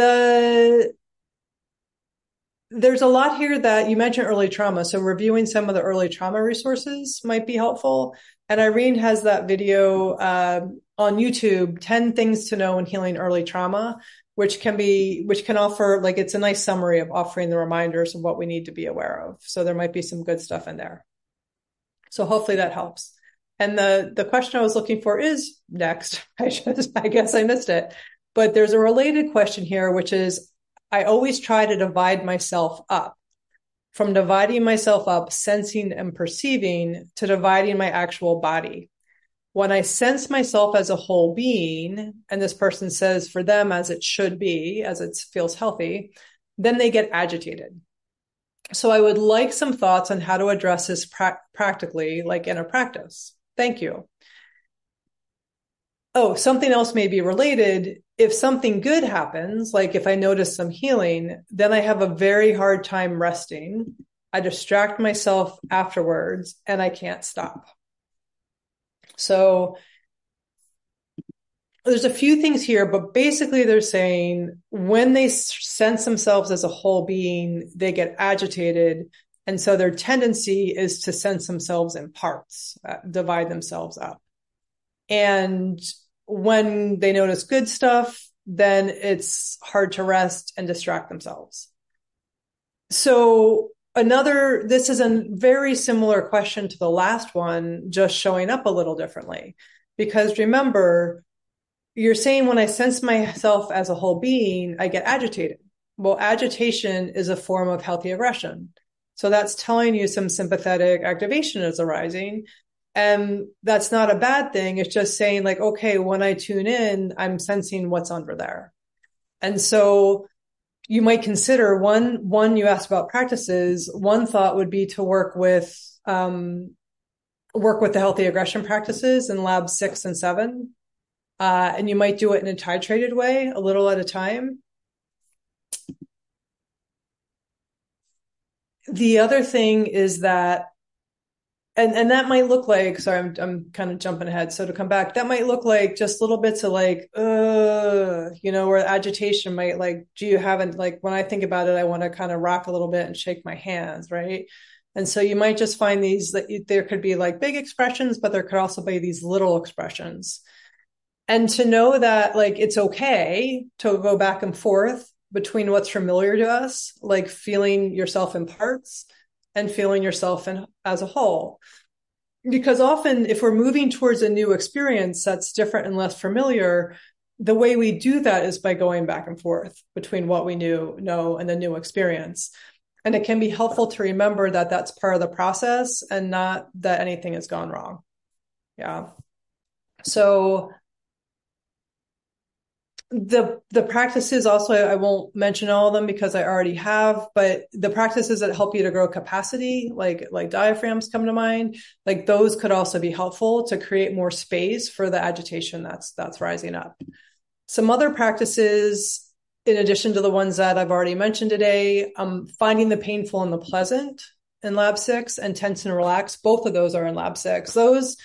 there's a lot here that you mentioned early trauma. So reviewing some of the early trauma resources might be helpful. And Irene has that video on YouTube, 10 things to know when healing early trauma, which can offer, like, it's a nice summary of offering the reminders of what we need to be aware of. So there might be some good stuff in there. So hopefully that helps. And the question I was looking for is next. I guess I missed it. But there's a related question here, which is, I always try to divide myself up. From dividing myself up, sensing and perceiving, to dividing my actual body. When I sense myself as a whole being, and this person says for them as it should be, as it feels healthy, then they get agitated. So I would like some thoughts on how to address this practically, like in a practice. Thank you. Oh, something else may be related. If something good happens, like if I notice some healing, then I have a very hard time resting. I distract myself afterwards and I can't stop. So there's a few things here, but basically they're saying when they sense themselves as a whole being, they get agitated. And so their tendency is to sense themselves in parts, divide themselves up. And when they notice good stuff, then it's hard to rest and distract themselves. So this is a very similar question to the last one, just showing up a little differently. Because remember, you're saying when I sense myself as a whole being, I get agitated. Well, agitation is a form of healthy aggression. So that's telling you some sympathetic activation is arising. And that's not a bad thing. It's just saying like, okay, when I tune in, I'm sensing what's under there. And so you might consider one you asked about practices. One thought would be to work with the healthy aggression practices in lab 6 and 7. And you might do it in a titrated way, a little at a time. The other thing is that, and that might look like, sorry, I'm kind of jumping ahead. So to come back, that might look like just little bits of like, where agitation might like, when I think about it, I want to kind of rock a little bit and shake my hands, right? And so you might just find these, that there could be like big expressions, but there could also be these little expressions. And to know that like it's okay to go back and forth between what's familiar to us, like feeling yourself in parts and feeling yourself as a whole. Because often if we're moving towards a new experience that's different and less familiar, the way we do that is by going back and forth between what we know and the new experience. And it can be helpful to remember that that's part of the process and not that anything has gone wrong. Yeah. So the practices also, I won't mention all of them because I already have, but the practices that help you to grow capacity, like diaphragms come to mind, like those could also be helpful to create more space for the agitation that's rising up. Some other practices, in addition to the ones that I've already mentioned today, finding the painful and the pleasant in lab 6 and tense and relax. Both of those are in lab 6. Those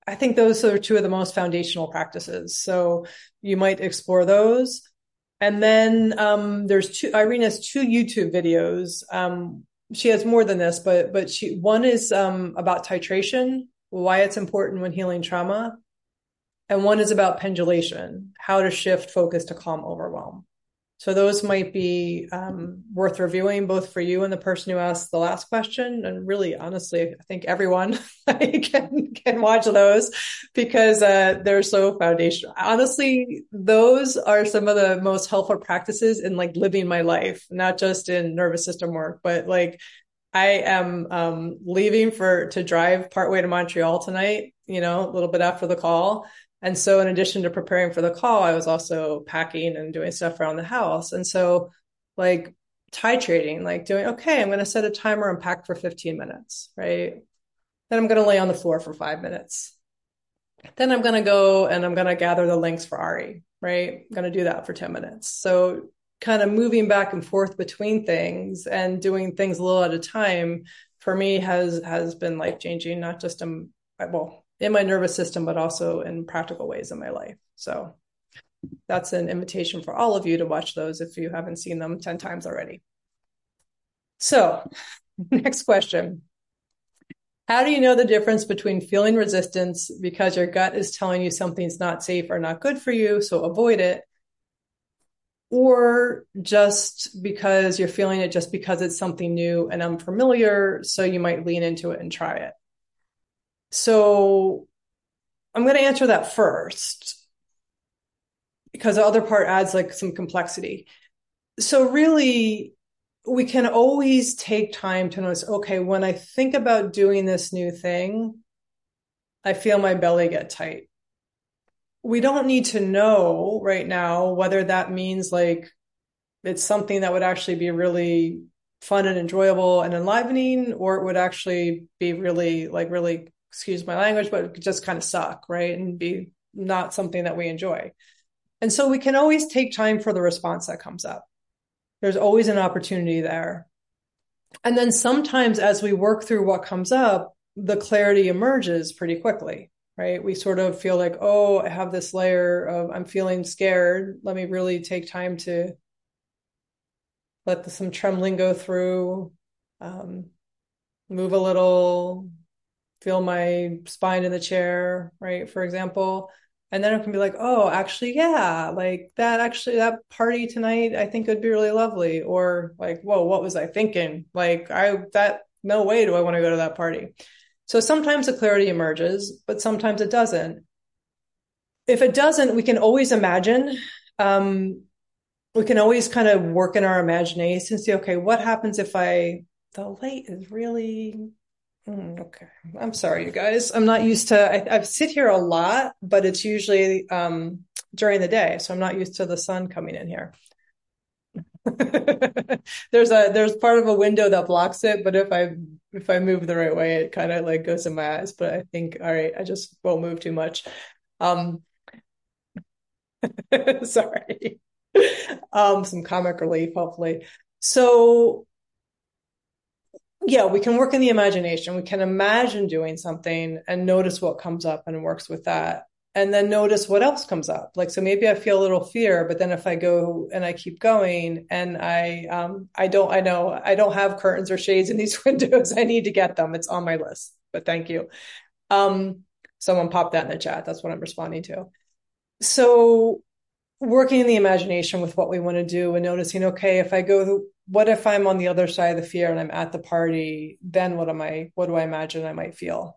I think those are two of the most foundational practices. So you might explore those. And then Irene has two YouTube videos. She has more than this, but one is about titration, why it's important when healing trauma, and one is about pendulation, how to shift focus to calm overwhelm. So those might be worth reviewing, both for you and the person who asked the last question. And really, honestly, I think everyone can watch those because they're so foundational. Honestly, those are some of the most helpful practices in like living my life, not just in nervous system work, but like I am leaving to drive partway to Montreal tonight, a little bit after the call. And so in addition to preparing for the call, I was also packing and doing stuff around the house. And so like titrating, like okay, I'm going to set a timer and pack for 15 minutes, right? Then I'm going to lay on the floor for 5 minutes. Then I'm going to go and I'm going to gather the links for Ari, right? I'm going to do that for 10 minutes. So kind of moving back and forth between things and doing things a little at a time for me has been life-changing, not just in my nervous system, but also in practical ways in my life. So that's an invitation for all of you to watch those if you haven't seen them 10 times already. So next question. How do you know the difference between feeling resistance because your gut is telling you something's not safe or not good for you, so avoid it, or just because you're feeling it just because it's something new and unfamiliar, so you might lean into it and try it? So I'm going to answer that first because the other part adds like some complexity. So really, we can always take time to notice, okay, when I think about doing this new thing, I feel my belly get tight. We don't need to know right now whether that means like it's something that would actually be really fun and enjoyable and enlivening, or it would actually be really, excuse my language, but just kind of suck, right? And be not something that we enjoy. And so we can always take time for the response that comes up. There's always an opportunity there. And then sometimes as we work through what comes up, the clarity emerges pretty quickly, right? We sort of feel like, oh, I have this layer of, I'm feeling scared. Let me really take time to let some trembling go through, move a little, feel my spine in the chair, right? For example. And then it can be like, oh, actually, yeah, like that party tonight, I think would be really lovely. Or like, whoa, what was I thinking? Like no way do I want to go to that party. So sometimes the clarity emerges, but sometimes it doesn't. If it doesn't, we can always imagine. We can always kind of work in our imagination and see, okay, what happens if the light is really okay. I'm sorry, you guys. I'm not used to, I sit here a lot, but it's usually during the day. So I'm not used to the sun coming in here. There's part of a window that blocks it, but if I move the right way, it kind of like goes in my eyes. But I think, all right, I just won't move too much. Sorry. Some comic relief, hopefully. So yeah, we can work in the imagination. We can imagine doing something and notice what comes up and works with that. And then notice what else comes up. Like, so maybe I feel a little fear, but then if I go and I keep going and I don't have curtains or shades in these windows. I need to get them. It's on my list, but thank you. Someone popped that in the chat. That's what I'm responding to. So working in the imagination with what we want to do and noticing, okay, what if I'm on the other side of the fear and I'm at the party, then what do I imagine I might feel?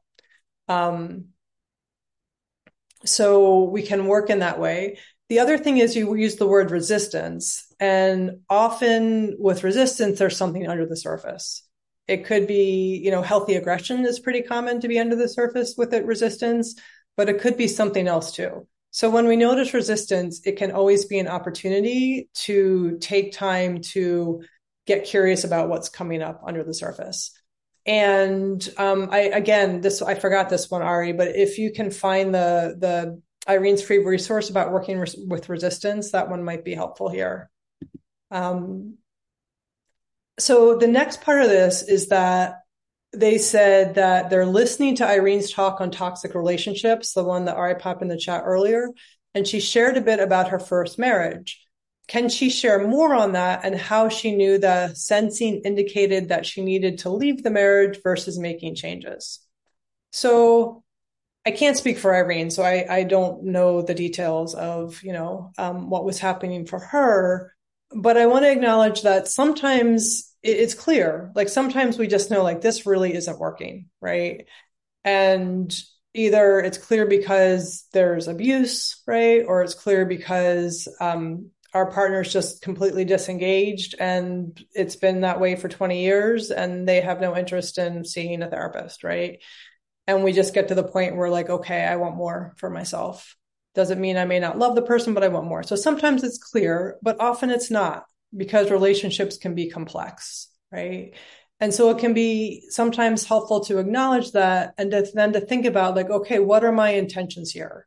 So we can work in that way. The other thing is you use the word resistance, and often with resistance, there's something under the surface. It could be, healthy aggression is pretty common to be under the surface with it, resistance, but it could be something else too. So when we notice resistance, it can always be an opportunity to take time to get curious about what's coming up under the surface. And I forgot this one, Ari, but if you can find the Irene's free resource about working with resistance, that one might be helpful here. So the next part of this is that they said that they're listening to Irene's talk on toxic relationships, the one that Ari popped in the chat earlier, and she shared a bit about her first marriage. Can she share more on that and how she knew the sensing indicated that she needed to leave the marriage versus making changes? So I can't speak for Irene, so I don't know the details of, what was happening for her. But I want to acknowledge that sometimes it's clear. Like sometimes we just know like this really isn't working, right? And either it's clear because there's abuse, right? Or it's clear because our partner's just completely disengaged and it's been that way for 20 years and they have no interest in seeing a therapist, right? And we just get to the point where we're like, okay, I want more for myself. Doesn't mean I may not love the person, but I want more. So sometimes it's clear, but often it's not because relationships can be complex, right? And so it can be sometimes helpful to acknowledge that and then to think about like, okay, what are my intentions here?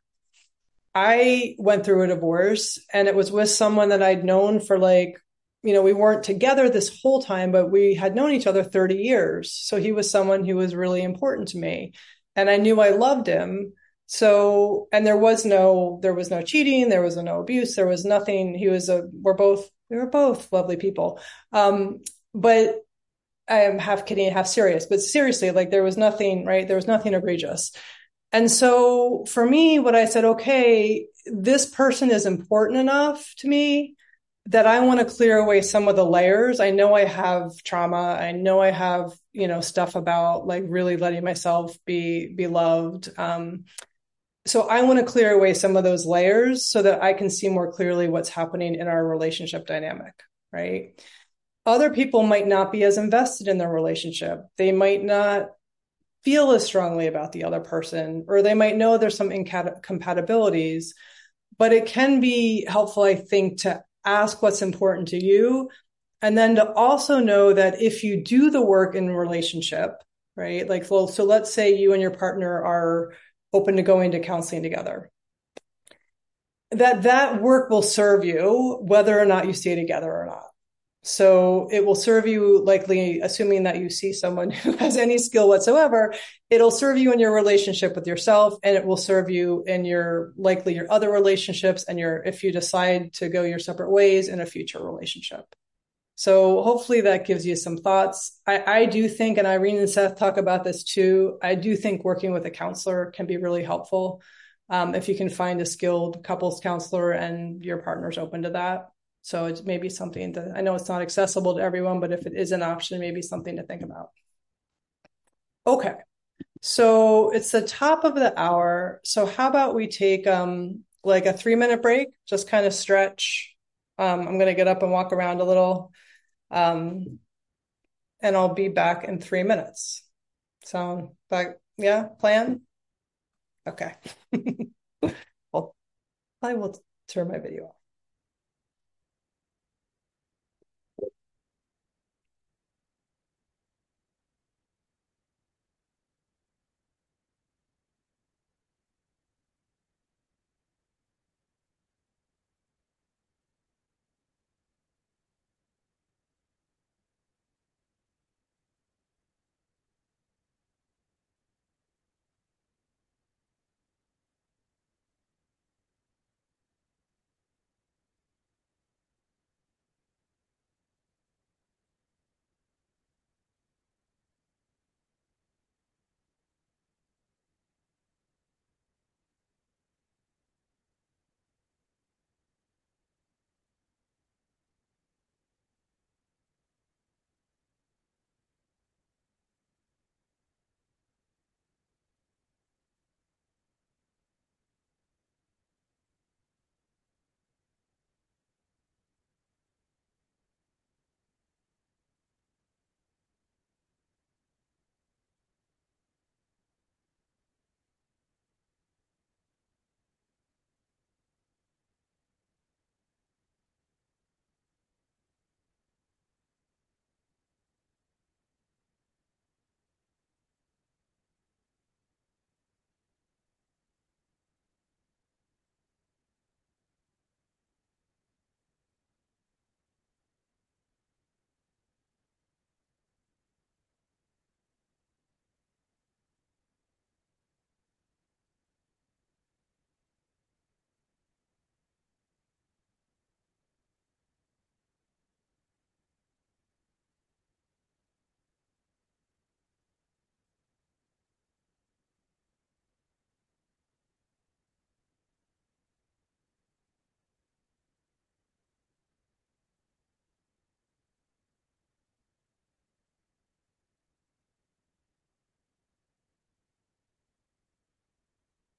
I went through a divorce and it was with someone that I'd known for like, we weren't together this whole time, but we had known each other 30 years. So he was someone who was really important to me and I knew I loved him. So, and there was no cheating. There was no abuse. There was nothing. We were both lovely people. But I am half kidding, half serious, but seriously, like there was nothing, right? There was nothing egregious. And so for me, what I said, okay, this person is important enough to me that I want to clear away some of the layers. I know I have trauma. I know I have, stuff about like really letting myself be loved. So I want to clear away some of those layers so that I can see more clearly what's happening in our relationship dynamic, right? Other people might not be as invested in their relationship. They might not feel as strongly about the other person, or they might know there's some incompatibilities, but it can be helpful, I think, to ask what's important to you. And then to also know that if you do the work in relationship, right? Like, well, so let's say you and your partner are open to going to counseling together, that work will serve you whether or not you stay together or not. So it will serve you likely, assuming that you see someone who has any skill whatsoever, it'll serve you in your relationship with yourself and it will serve you in your other relationships and if you decide to go your separate ways in a future relationship. So hopefully that gives you some thoughts. I do think, and Irene and Seth talk about this too, I do think working with a counselor can be really helpful. If you can find a skilled couples counselor and your partner's open to that. So it's maybe something that I know it's not accessible to everyone, but if it is an option, maybe something to think about. Okay. So it's the top of the hour. So how about we take like a 3-minute break, just kind of stretch. I'm going to get up and walk around a little. And I'll be back in 3 minutes. Sound like, yeah, plan? Okay. Well, I will turn my video off.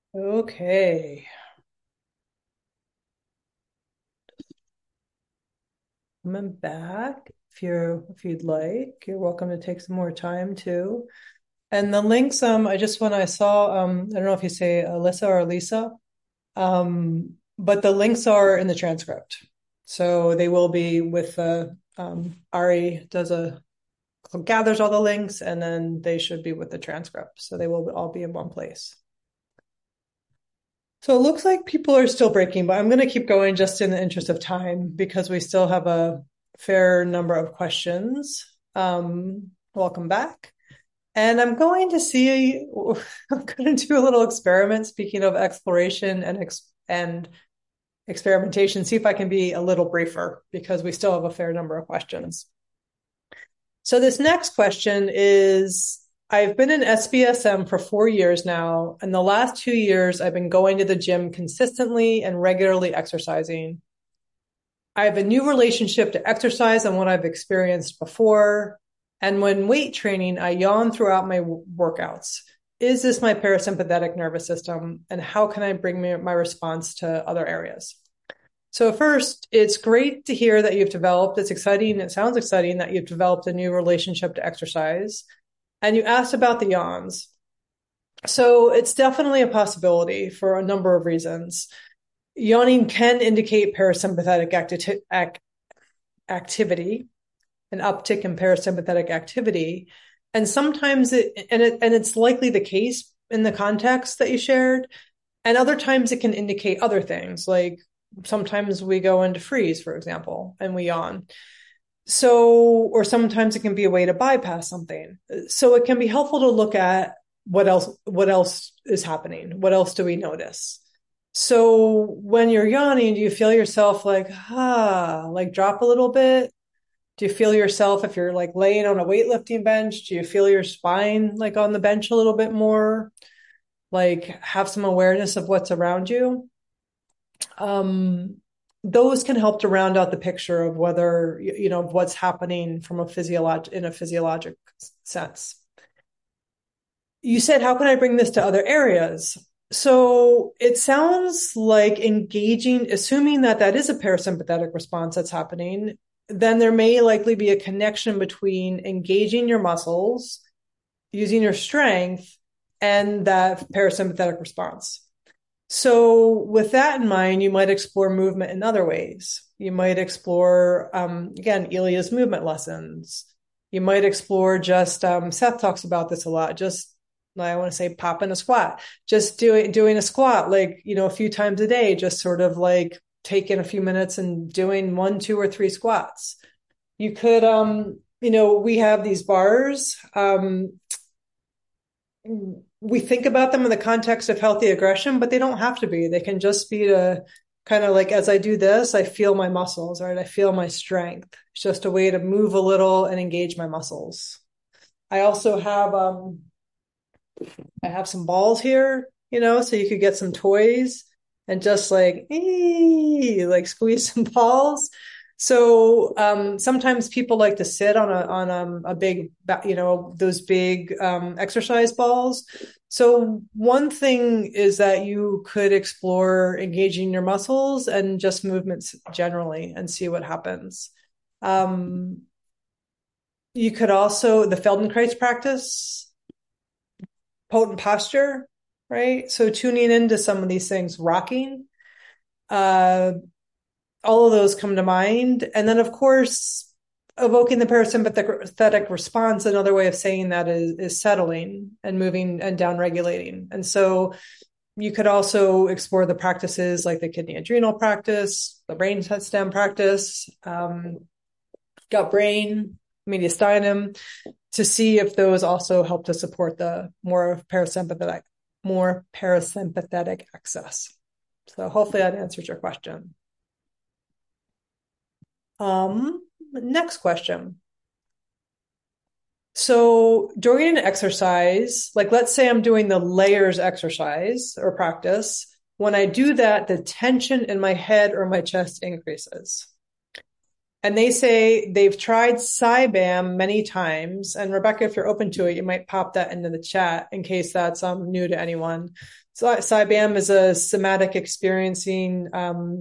Okay. Coming back. If you'd like, you're welcome to take some more time too. And the links, I saw, I don't know if you say Alyssa or Lisa, but the links are in the transcript. So they will be with Ari gathers all the links and then they should be with the transcript. So they will all be in one place. So it looks like people are still breaking, but I'm going to keep going just in the interest of time because we still have a fair number of questions. Welcome back. And I'm going to see, I'm going to do a little experiment, speaking of exploration and experimentation, see if I can be a little briefer because we still have a fair number of questions. So this next question is, I've been in SBSM for 4 years now, and the last 2 years I've been going to the gym consistently and regularly exercising. I have a new relationship to exercise and what I've experienced before. And when weight training, I yawn throughout my workouts. Is this my parasympathetic nervous system? And how can I bring my response to other areas? So first, it's great to hear that you've developed, it's exciting, it sounds exciting that you've developed a new relationship to exercise. And you asked about the yawns. So it's definitely a possibility for a number of reasons. Yawning can indicate parasympathetic activity, an uptick in parasympathetic activity. And sometimes it's likely the case in the context that you shared. And other times it can indicate other things, like sometimes we go into freeze, for example, and we yawn. So, or sometimes it can be a way to bypass something. So it can be helpful to look at what else is happening? What else do we notice? So when you're yawning, do you feel yourself like drop a little bit? Do you feel yourself, if you're like laying on a weightlifting bench, do you feel your spine like on the bench a little bit more? Like have some awareness of what's around you? Those can help to round out the picture of whether, what's happening from in a physiologic sense. You said, how can I bring this to other areas? So it sounds like assuming that that is a parasympathetic response that's happening, then there may likely be a connection between engaging your muscles, using your strength, and that parasympathetic response. So with that in mind, you might explore movement in other ways. You might explore, again, Elia's movement lessons. You might explore Seth talks about this a lot, I want to say pop in a squat, just doing a squat, a few times a day, just sort of like taking a few minutes and doing 1, 2, or 3 squats. You could, we have these bars. We think about them in the context of healthy aggression, but they don't have to be. They can just be to kind of like, as I do this, I feel my muscles, right? I feel my strength. It's just a way to move a little and engage my muscles. I also have some balls here, so you could get some toys and just like squeeze some balls. So sometimes people like to sit on a big, those big exercise balls. So one thing is that you could explore engaging your muscles and just movements generally and see what happens. You could also, the Feldenkrais practice, potent posture, right? So tuning into some of these things, rocking, all of those come to mind. And then, of course, evoking the parasympathetic response, another way of saying that is settling and moving and down regulating. And so you could also explore the practices like the kidney adrenal practice, the brain stem practice, gut brain, mediastinum, to see if those also help to support the more parasympathetic access. So hopefully that answers your question. Next question. So during an exercise, like let's say I'm doing the layers exercise or practice, when I do that, the tension in my head or my chest increases. And they say they've tried CYBAM many times. And Rebecca, if you're open to it, you might pop that into the chat in case that's new to anyone. So CYBAM is a somatic experiencing.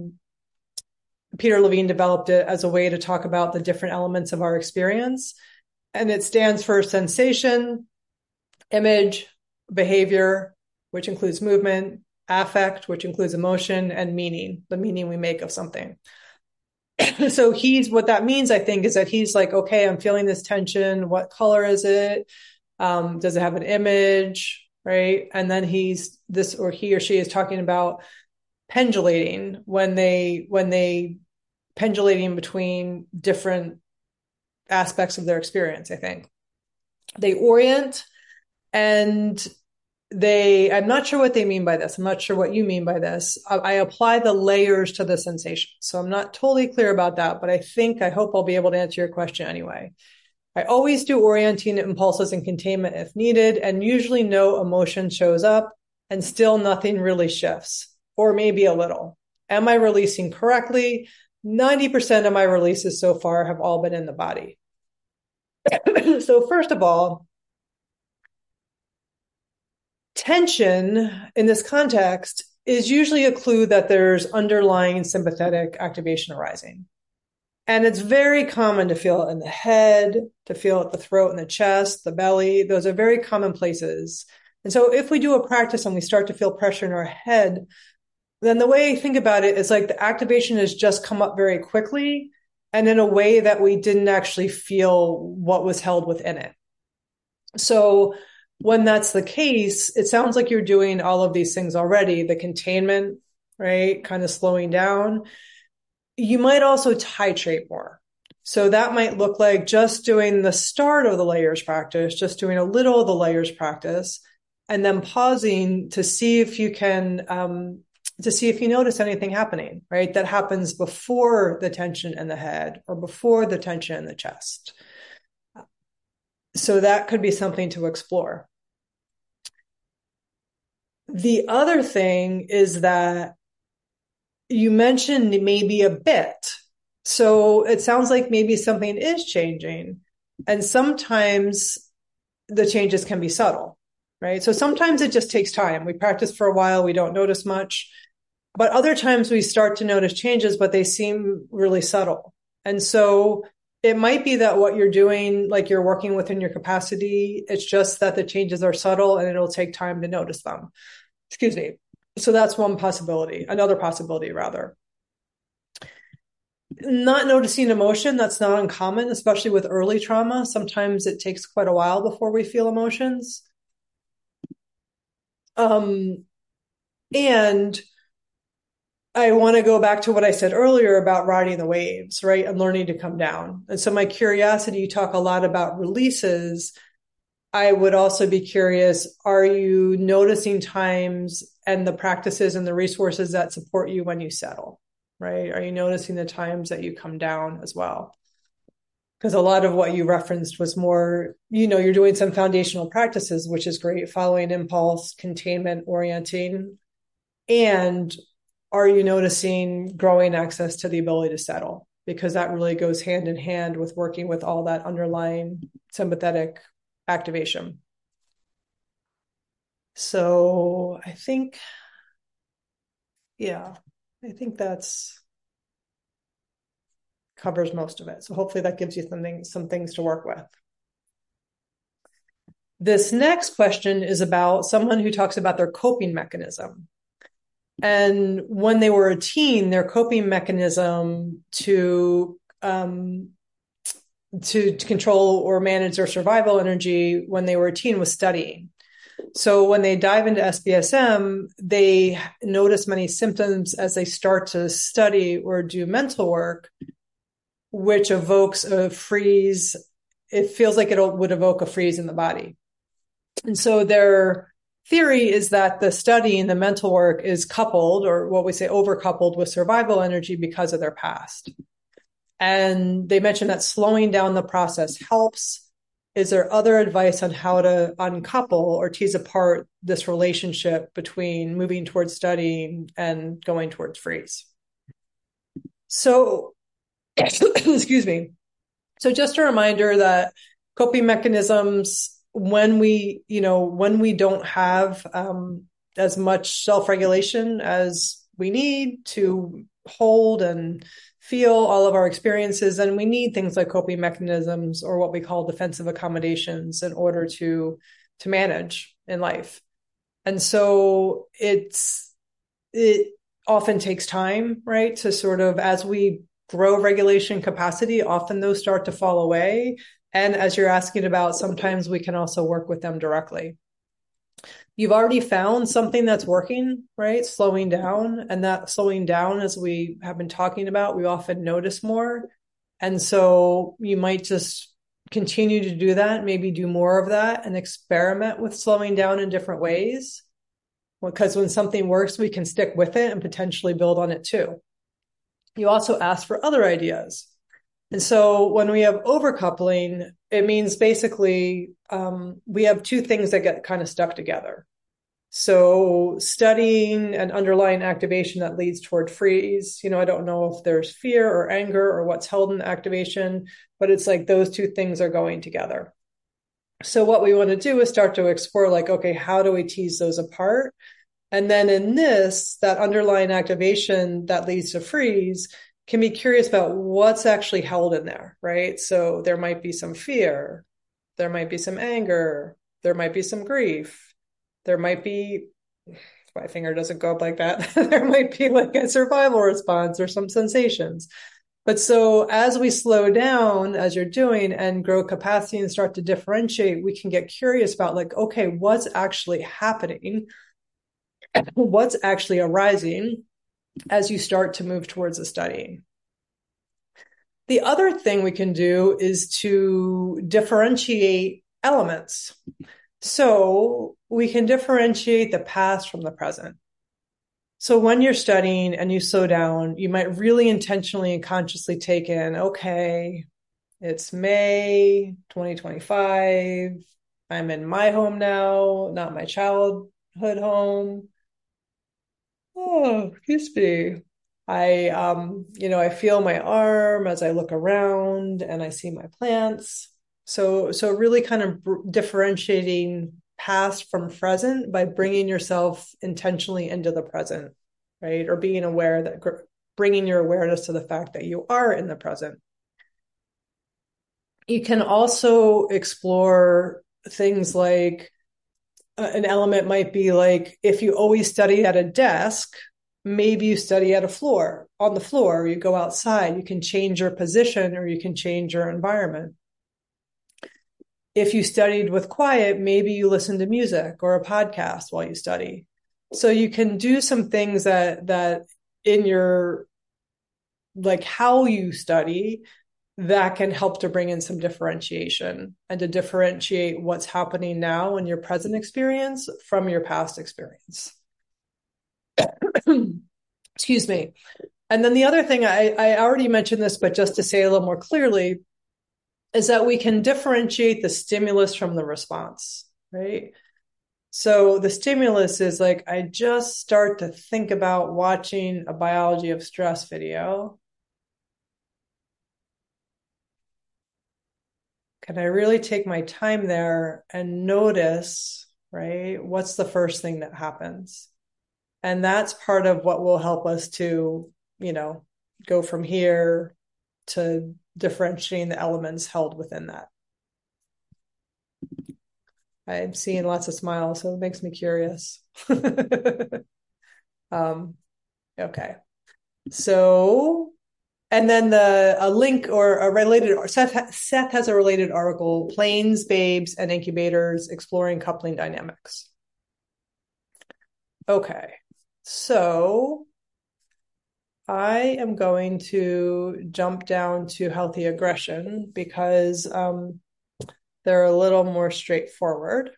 Peter Levine developed it as a way to talk about the different elements of our experience. And it stands for sensation, image, behavior, which includes movement, affect, which includes emotion, and meaning, the meaning we make of something. So what that means, I think, is that he's like, okay, I'm feeling this tension. What color is it? Does it have an image? Right. And then he or she is talking about pendulating when they pendulating between different aspects of their experience. I think they orient, and I'm not sure what they mean by this. I'm not sure what you mean by this. I apply the layers to the sensation. So I'm not totally clear about that, but I hope I'll be able to answer your question anyway. I always do orienting impulses and containment if needed, and usually no emotion shows up and still nothing really shifts, or maybe a little. Am I releasing correctly? 90% of my releases so far have all been in the body. So first of all, tension in this context is usually a clue that there's underlying sympathetic activation arising. And it's very common to feel it in the head, to feel it in the throat and the chest, the belly. Those are very common places. And so if we do a practice and we start to feel pressure in our head, then the way I think about it is like the activation has just come up very quickly and in a way that we didn't actually feel what was held within it. So when that's the case, it sounds like you're doing all of these things already, the containment, right? Kind of slowing down. You might also titrate more. So that might look like just doing the start of the layers practice, just doing a little of the layers practice, and then pausing to see if you can, to see if you notice anything happening, right? That happens before the tension in the head or before the tension in the chest. So that could be something to explore. The other thing is that you mentioned maybe a bit. So it sounds like maybe something is changing. And sometimes the changes can be subtle, right? So sometimes it just takes time. We practice for a while, we don't notice much. But other times we start to notice changes, but they seem really subtle. And so it might be that what you're doing, like you're working within your capacity, it's just that the changes are subtle and it'll take time to notice them. Excuse me. So that's one possibility, another possibility rather. Not noticing emotion, that's not uncommon, especially with early trauma. Sometimes it takes quite a while before we feel emotions. And I want to go back to what I said earlier about riding the waves, right? And learning to come down. And so my curiosity, you talk a lot about releases. I would also be curious, are you noticing times and the practices and the resources that support you when you settle, right? Are you noticing the times that you come down as well? Because a lot of what you referenced was more, you're doing some foundational practices, which is great, following impulse, containment, orienting. And are you noticing growing access to the ability to settle? Because that really goes hand in hand with working with all that underlying sympathetic activation. So I think that's covers most of it. So hopefully that gives you some things to work with. This next question is about someone who talks about their coping mechanism. And when they were a teen, their coping mechanism to control or manage their survival energy when they were a teen was studying. So when they dive into SBSM, they notice many symptoms as they start to study or do mental work, which evokes a freeze. It feels like it would evoke a freeze in the body. And so their theory is that the study and the mental work is coupled, or what we say overcoupled, with survival energy because of their past. And they mentioned that slowing down the process helps. Is there other advice on how to uncouple or tease apart this relationship between moving towards studying and going towards freeze? So Excuse me. So just a reminder that coping mechanisms, when we don't have as much self-regulation as we need to hold and feel all of our experiences, then we need things like coping mechanisms or what we call defensive accommodations in order to manage in life. And so it often takes time, right? To sort of, as we grow regulation capacity, often those start to fall away. And as you're asking about, sometimes we can also work with them directly. You've already found something that's working, right? Slowing down. And that slowing down, as we have been talking about, we often notice more. And so you might just continue to do that, maybe do more of that and experiment with slowing down in different ways. Because when something works, we can stick with it and potentially build on it too. You also ask for other ideas. And so when we have overcoupling, it means basically we have two things that get kind of stuck together. So studying an underlying activation that leads toward freeze, I don't know if there's fear or anger or what's held in the activation, but it's like those two things are going together. So what we want to do is start to explore like, okay, how do we tease those apart? And then in this, that underlying activation that leads to freeze can be curious about what's actually held in there, right? So there might be some fear, there might be some anger, there might be some grief, there might be, my finger doesn't go up like that, there might be like a survival response or some sensations. But so as we slow down, as you're doing, and grow capacity and start to differentiate, we can get curious about like, okay, what's actually happening? What's actually arising as you start to move towards the studying. The other thing we can do is to differentiate elements. So we can differentiate the past from the present. So when you're studying and you slow down, you might really intentionally and consciously take in, okay, it's May 2025. I'm in my home now, not my childhood home. Oh, excuse me. I feel my arm as I look around and I see my plants. So really kind of differentiating past from present by bringing yourself intentionally into the present, right? Or being aware that bringing your awareness to the fact that you are in the present. You can also explore things like an element might be like if you always study at a desk, maybe you study on the floor, or you go outside, you can change your position or you can change your environment. If you studied with quiet, maybe you listen to music or a podcast while you study. So you can do some things that in your, like how you study, that can help to bring in some differentiation and to differentiate what's happening now in your present experience from your past experience. Excuse me. And then the other thing, I already mentioned this, but just to say a little more clearly, is that we can differentiate the stimulus from the response, right? So the stimulus is like, I just start to think about watching a biology of stress video. Can I really take my time there and notice, right? What's the first thing that happens? And that's part of what will help us to, go from here to differentiating the elements held within that. I'm seeing lots of smiles, so it makes me curious. Okay. So, and then a link or a related, Seth has a related article, Planes, Babes, and Incubators, Exploring Coupling Dynamics. Okay. So I am going to jump down to healthy aggression because they're a little more straightforward.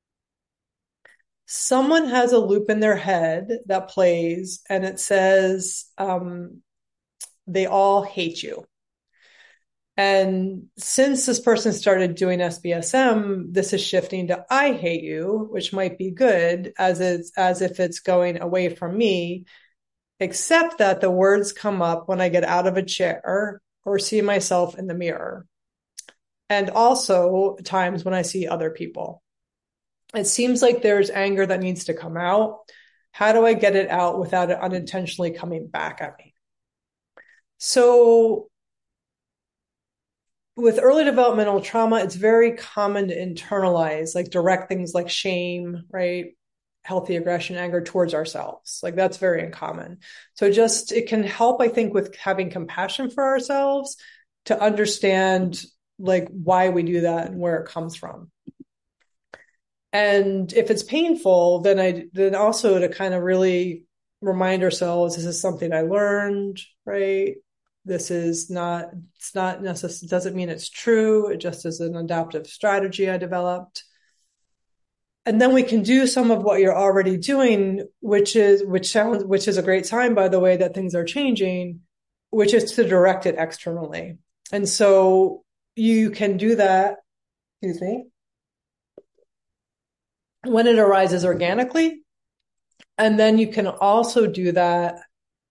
Someone has a loop in their head that plays and it says, they all hate you. And since this person started doing SBSM, this is shifting to I hate you, which might be good as if it's going away from me, except that the words come up when I get out of a chair or see myself in the mirror. And also times when I see other people. It seems like there's anger that needs to come out. How do I get it out without it unintentionally coming back at me? So with early developmental trauma, it's very common to internalize, like direct things like shame, right? Healthy aggression, anger towards ourselves. Like that's very uncommon. So just, it can help, I think, with having compassion for ourselves to understand like why we do that and where it comes from. And if it's painful, then also to kind of really remind ourselves, this is something I learned, right? It's not necessarily, doesn't mean it's true. It just is an adaptive strategy I developed. And then we can do some of what you're already doing, which is a great sign, by the way, that things are changing, which is to direct it externally. And so you can do that, excuse me, when it arises organically. And then you can also do that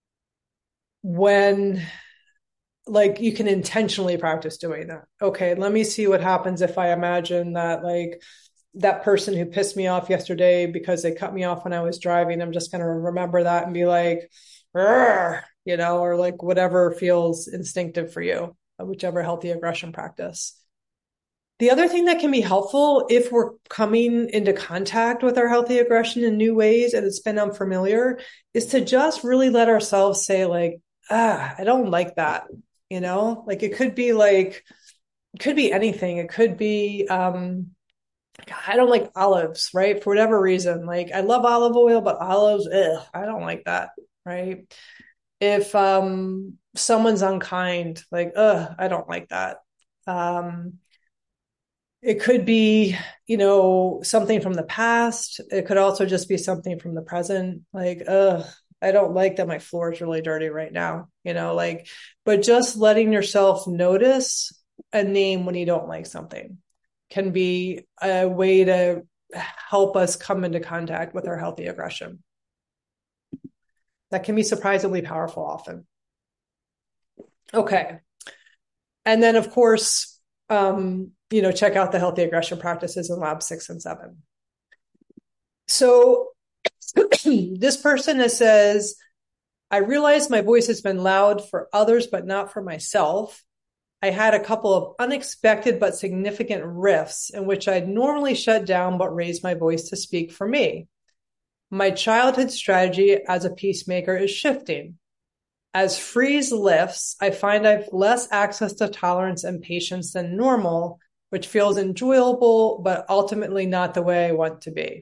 when, like, you can intentionally practice doing that. Okay, let me see what happens if I imagine that, like, that person who pissed me off yesterday because they cut me off when I was driving, I'm just going to remember that and be like, or like whatever feels instinctive for you, whichever healthy aggression practice. The other thing that can be helpful if we're coming into contact with our healthy aggression in new ways and it's been unfamiliar is to just really let ourselves say like, I don't like that. Like it could be anything. It could be, I don't like olives, right? For whatever reason, like I love olive oil, but olives, I don't like that, right? If someone's unkind, like, I don't like that. It could be, something from the past. It could also just be something from the present, like, I don't like that my floor is really dirty right now, but just letting yourself notice a name when you don't like something can be a way to help us come into contact with our healthy aggression. That can be surprisingly powerful often. Okay. And then, of course, check out the healthy aggression practices in lab 6 and 7. So this person says, I realize my voice has been loud for others, but not for myself. I had a couple of unexpected but significant rifts in which I'd normally shut down but raise my voice to speak for me. My childhood strategy as a peacemaker is shifting. As freeze lifts, I find I've less access to tolerance and patience than normal, which feels enjoyable, but ultimately not the way I want to be.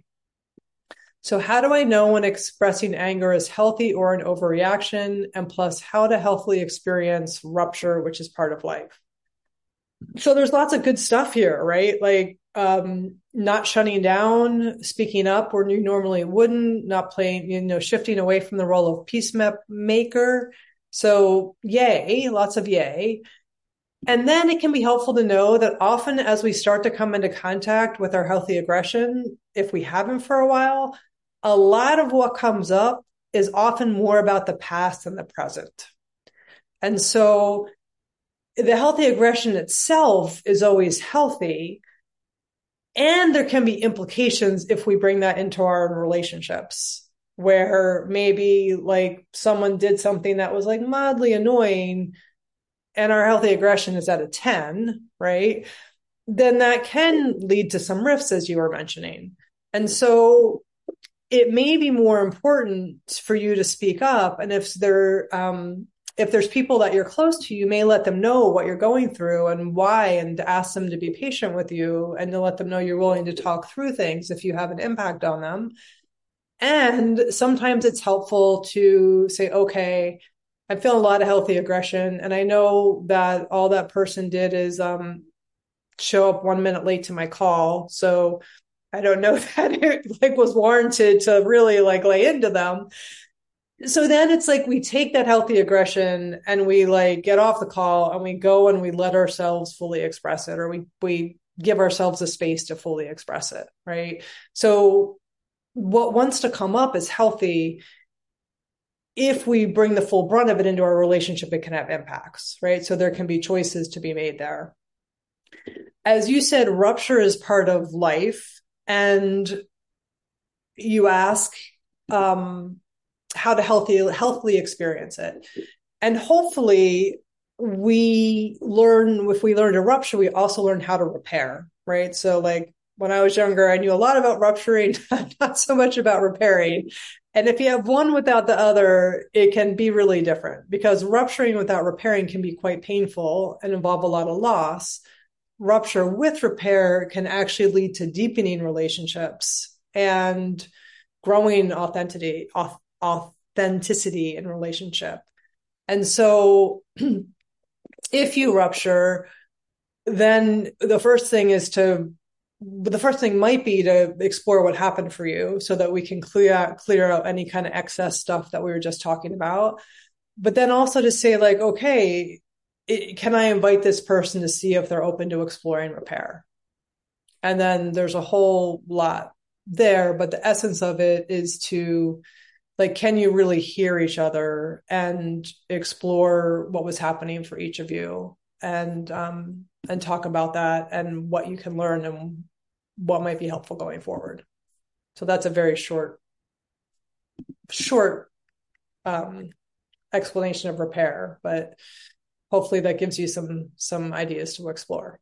So how do I know when expressing anger is healthy or an overreaction? And plus, how to healthily experience rupture, which is part of life. So there's lots of good stuff here, right? Like not shutting down, speaking up where you normally wouldn't, not playing, shifting away from the role of peacemaker. So yay, lots of yay. And then it can be helpful to know that often as we start to come into contact with our healthy aggression, if we haven't for a while, a lot of what comes up is often more about the past than the present. And so the healthy aggression itself is always healthy. And there can be implications if we bring that into our relationships, where maybe like someone did something that was like mildly annoying and our healthy aggression is at a 10, right? Then that can lead to some rifts, as you were mentioning. And so it may be more important for you to speak up. And if there's people that you're close to, you may let them know what you're going through and why, and to ask them to be patient with you and to let them know you're willing to talk through things if you have an impact on them. And sometimes it's helpful to say, okay, I'm feeling a lot of healthy aggression. And I know that all that person did is show up 1 minute late to my call. So I don't know that it was warranted to really lay into them. So then it's like we take that healthy aggression and we get off the call and we go and we let ourselves fully express it, or we give ourselves a space to fully express it, right? So what wants to come up is healthy. if we bring the full brunt of it into our relationship, it can have impacts, right? So there can be choices to be made there. As you said, rupture is part of life. And you ask how to healthily experience it. And hopefully we learn, if we learn to rupture, we also learn how to repair, right? So like when I was younger, I knew a lot about rupturing, not so much about repairing. And if you have one without the other, it can be really different, because rupturing without repairing can be quite painful and involve a lot of loss. Rupture with repair can actually lead to deepening relationships and growing authenticity in relationship. And so if you rupture, then the first thing might be to explore what happened for you so that we can clear out any kind of excess stuff that we were just talking about. But then also to say like, okay, can I invite this person to see if they're open to exploring repair? And then there's a whole lot there, but the essence of it is to like, can you really hear each other and explore what was happening for each of you, and talk about that and what you can learn and what might be helpful going forward. So that's a very short explanation of repair, but hopefully that gives you some ideas to explore.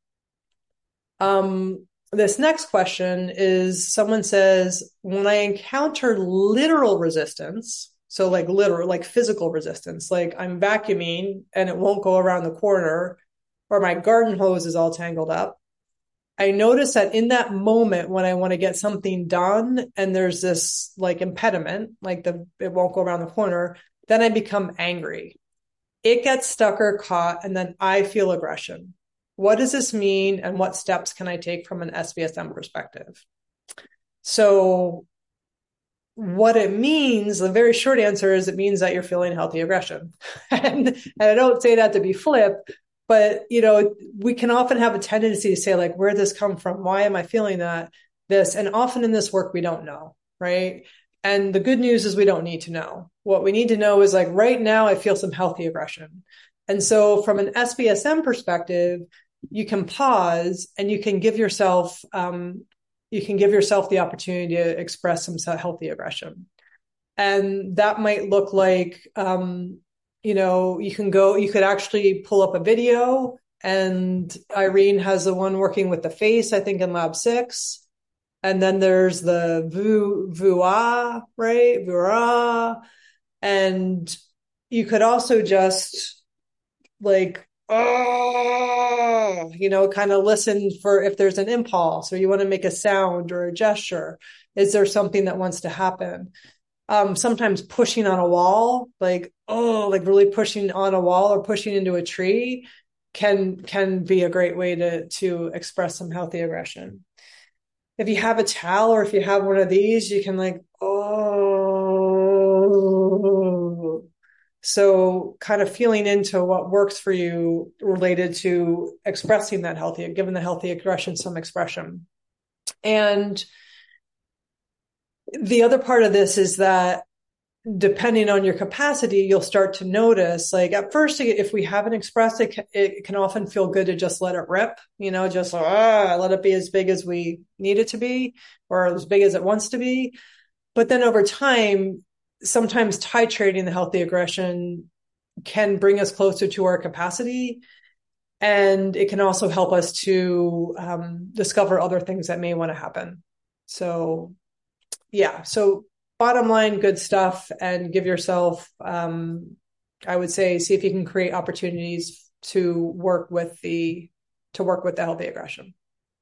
This next question is, someone says, when I encounter literal resistance, so like literal, like physical resistance, like I'm vacuuming and it won't go around the corner, or my garden hose is all tangled up, I notice that in that moment when I want to get something done and there's this like impediment, like it won't go around the corner, then I become angry. It gets stuck or caught, and then I feel aggression. What does this mean, and what steps can I take from an SBSM perspective? So what it means, the very short answer is, it means that you're feeling healthy aggression. and I don't say that to be flip, but we can often have a tendency to say like, where did this come from? Why am I feeling this? And often in this work, we don't know, right? And the good news is we don't need to know. What we need to know is like, right now I feel some healthy aggression. And so from an SBSM perspective, you can pause and you can give yourself the opportunity to express some healthy aggression. And that might look like, you could actually pull up a video, and Irene has the one working with the face, I think in lab 6. And then there's the VUA, right? VUA. And you could also just like, kind of listen for if there's an impulse, or you want to make a sound or a gesture. Is there something that wants to happen? Sometimes pushing on a wall, like really pushing on a wall or pushing into a tree can be a great way to express some healthy aggression. If you have a towel, or if you have one of these, you can like, So kind of feeling into what works for you related to expressing that giving the healthy aggression some expression. And the other part of this is that depending on your capacity, you'll start to notice, like at first, if we haven't expressed it can often feel good to just let it rip, just let it be as big as we need it to be, or as big as it wants to be. But then over time, sometimes titrating the healthy aggression can bring us closer to our capacity. And it can also help us to discover other things that may want to happen. So, yeah. So bottom line, good stuff, and give yourself, I would say, see if you can create opportunities to work with the healthy aggression.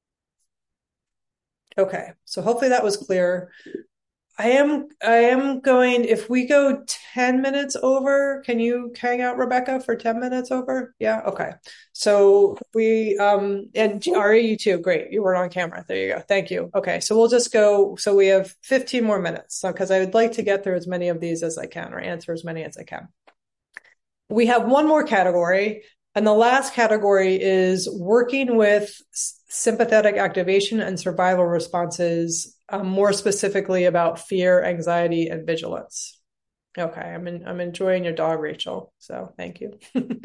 Okay. So hopefully that was clear. I am going, if we go 10 minutes over, can you hang out, Rebecca, for 10 minutes over? Yeah. Okay. So and Ari, you too. Great. You weren't on camera. There you go. Thank you. Okay. So we'll just go. So we have 15 more minutes. So, cause I would like to get through as many of these as I can, or answer as many as I can. We have one more category. And the last category is working with sympathetic activation and survival responses, more specifically about fear, anxiety, and vigilance. Okay, I'm enjoying your dog, Rachel. So thank you.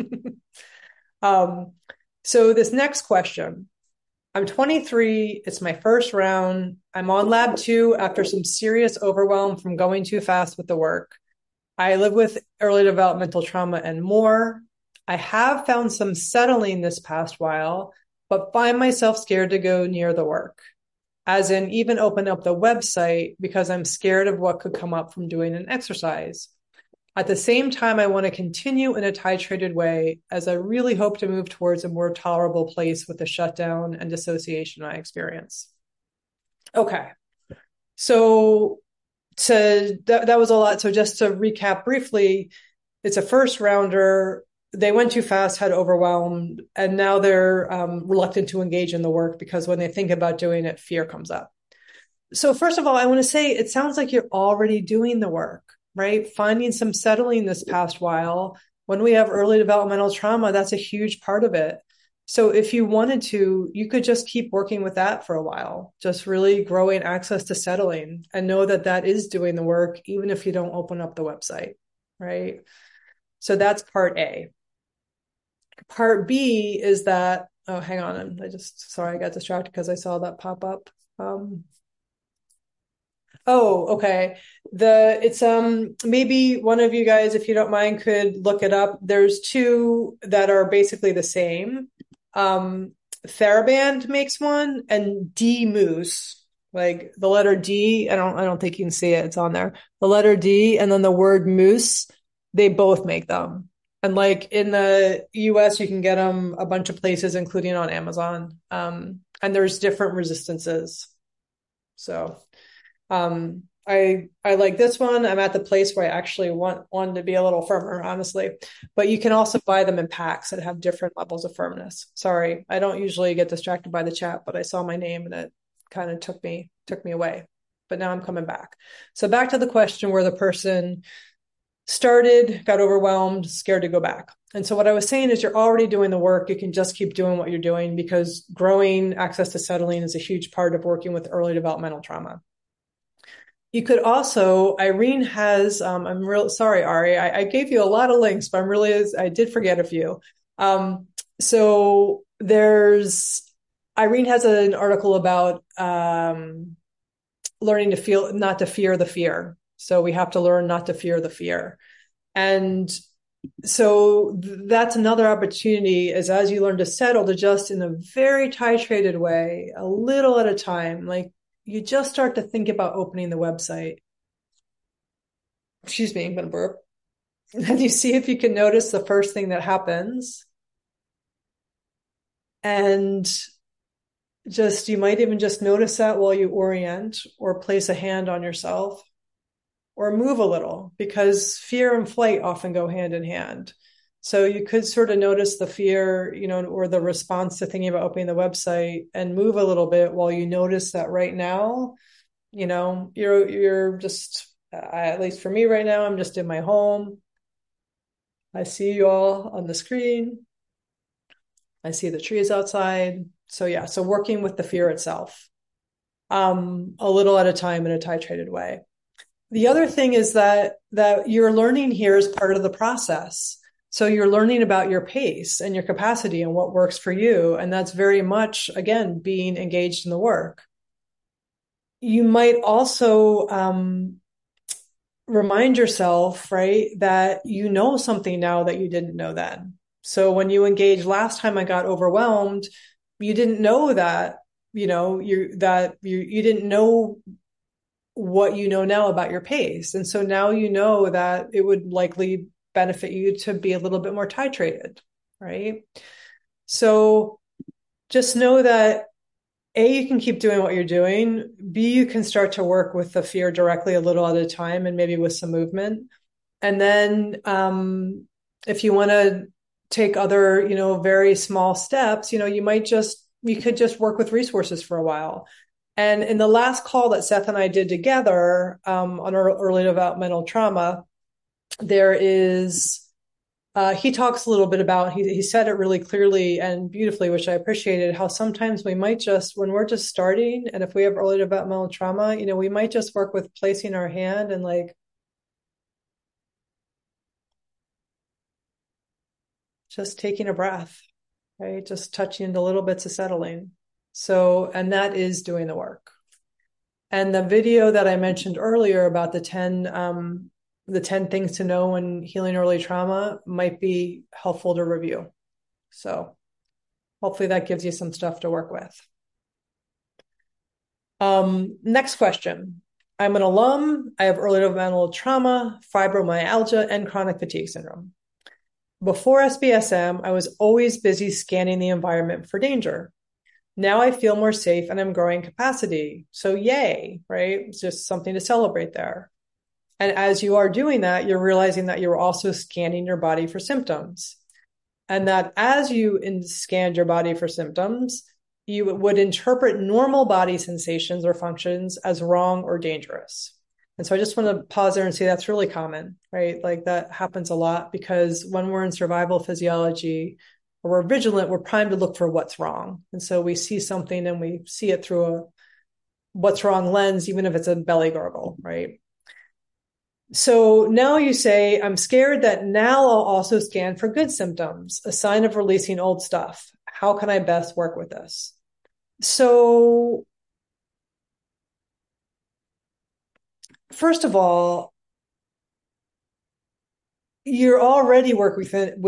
Um, so this next question. I'm 23. It's my first round. I'm on lab 2 after some serious overwhelm from going too fast with the work. I live with early developmental trauma and more. I have found some settling this past while, but find myself scared to go near the work, as in even open up the website because I'm scared of what could come up from doing an exercise. At the same time, I want to continue in a titrated way as I really hope to move towards a more tolerable place with the shutdown and dissociation I experience. Okay. So that was a lot. So just to recap briefly, it's a first rounder. They went too fast, had overwhelmed, and now they're reluctant to engage in the work because when they think about doing it, fear comes up. So first of all, I want to say it sounds like you're already doing the work, right? Finding some settling this past while. When we have early developmental trauma, that's a huge part of it. So if you wanted to, you could just keep working with that for a while, just really growing access to settling and know that that is doing the work, even if you don't open up the website, right? So that's part A. Part B is that, oh, hang on. Sorry, I got distracted because I saw that pop up. Oh, okay. It's maybe one of you guys, if you don't mind, could look it up. There's two that are basically the same. TheraBand makes one, and D Moose, like the letter D. I don't think you can see it. It's on there. The letter D and then the word moose. They both make them. And like in the US, you can get them a bunch of places, including on Amazon. And there's different resistances. So. I like this one. I'm at the place where I actually want one to be a little firmer, honestly. But you can also buy them in packs that have different levels of firmness. Sorry, I don't usually get distracted by the chat, but I saw my name and it kind of took me away. But now I'm coming back. So back to the question where the person started, got overwhelmed, scared to go back. And so what I was saying is you're already doing the work. You can just keep doing what you're doing because growing access to settling is a huge part of working with early developmental trauma. You could also, Irene has, I'm real sorry, Ari, I gave you a lot of links, but I did forget a few. So Irene has an article about learning to not to fear the fear. So we have to learn not to fear the fear. And so that's another opportunity is as you learn to settle to just in a very titrated way, a little at a time, like you just start to think about opening the website. Excuse me, I'm going to burp. And you see if you can notice the first thing that happens. And you might even just notice that while you orient or place a hand on yourself or move a little because fear and flight often go hand in hand. So you could sort of notice the fear, or the response to thinking about opening the website and move a little bit while you notice that right now, you're just, at least for me right now, I'm just in my home. I see you all on the screen. I see the trees outside. So yeah, so working with the fear itself, a little at a time in a titrated way. The other thing is that you're learning here is part of the process. So you're learning about your pace and your capacity and what works for you. And that's very much, again, being engaged in the work. You might also remind yourself, right, that you know something now that you didn't know then. So when you engaged last time I got overwhelmed, you didn't know that, you didn't know what you know now about your pace. And so now you know that it would likely benefit you to be a little bit more titrated, right? So just know that A, you can keep doing what you're doing. B, you can start to work with the fear directly a little at a time and maybe with some movement. And then if you want to take other, very small steps, you could just work with resources for a while. And in the last call that Seth and I did together on our early developmental trauma, there is, he talks a little bit about, he said it really clearly and beautifully, which I appreciated, how sometimes we might just, when we're just starting, and if we have early developmental trauma, we might just work with placing our hand and like just taking a breath, right? Just touching into little bits of settling. So, and that is doing the work. And the video that I mentioned earlier about the 10 things to know when healing early trauma might be helpful to review. So hopefully that gives you some stuff to work with. Next question. I'm an alum. I have early developmental trauma, fibromyalgia, and chronic fatigue syndrome. Before SBSM, I was always busy scanning the environment for danger. Now I feel more safe and I'm growing capacity. So yay, right? It's just something to celebrate there. And as you are doing that, you're realizing that you're also scanning your body for symptoms. And that as you scanned your body for symptoms, you would interpret normal body sensations or functions as wrong or dangerous. And so I just want to pause there and say that's really common, right? Like that happens a lot because when we're in survival physiology or we're vigilant, we're primed to look for what's wrong. And so we see something and we see it through a what's wrong lens, even if it's a belly gurgle, right? So now you say, I'm scared that now I'll also scan for good symptoms, a sign of releasing old stuff. How can I best work with this? So first of all, you're already working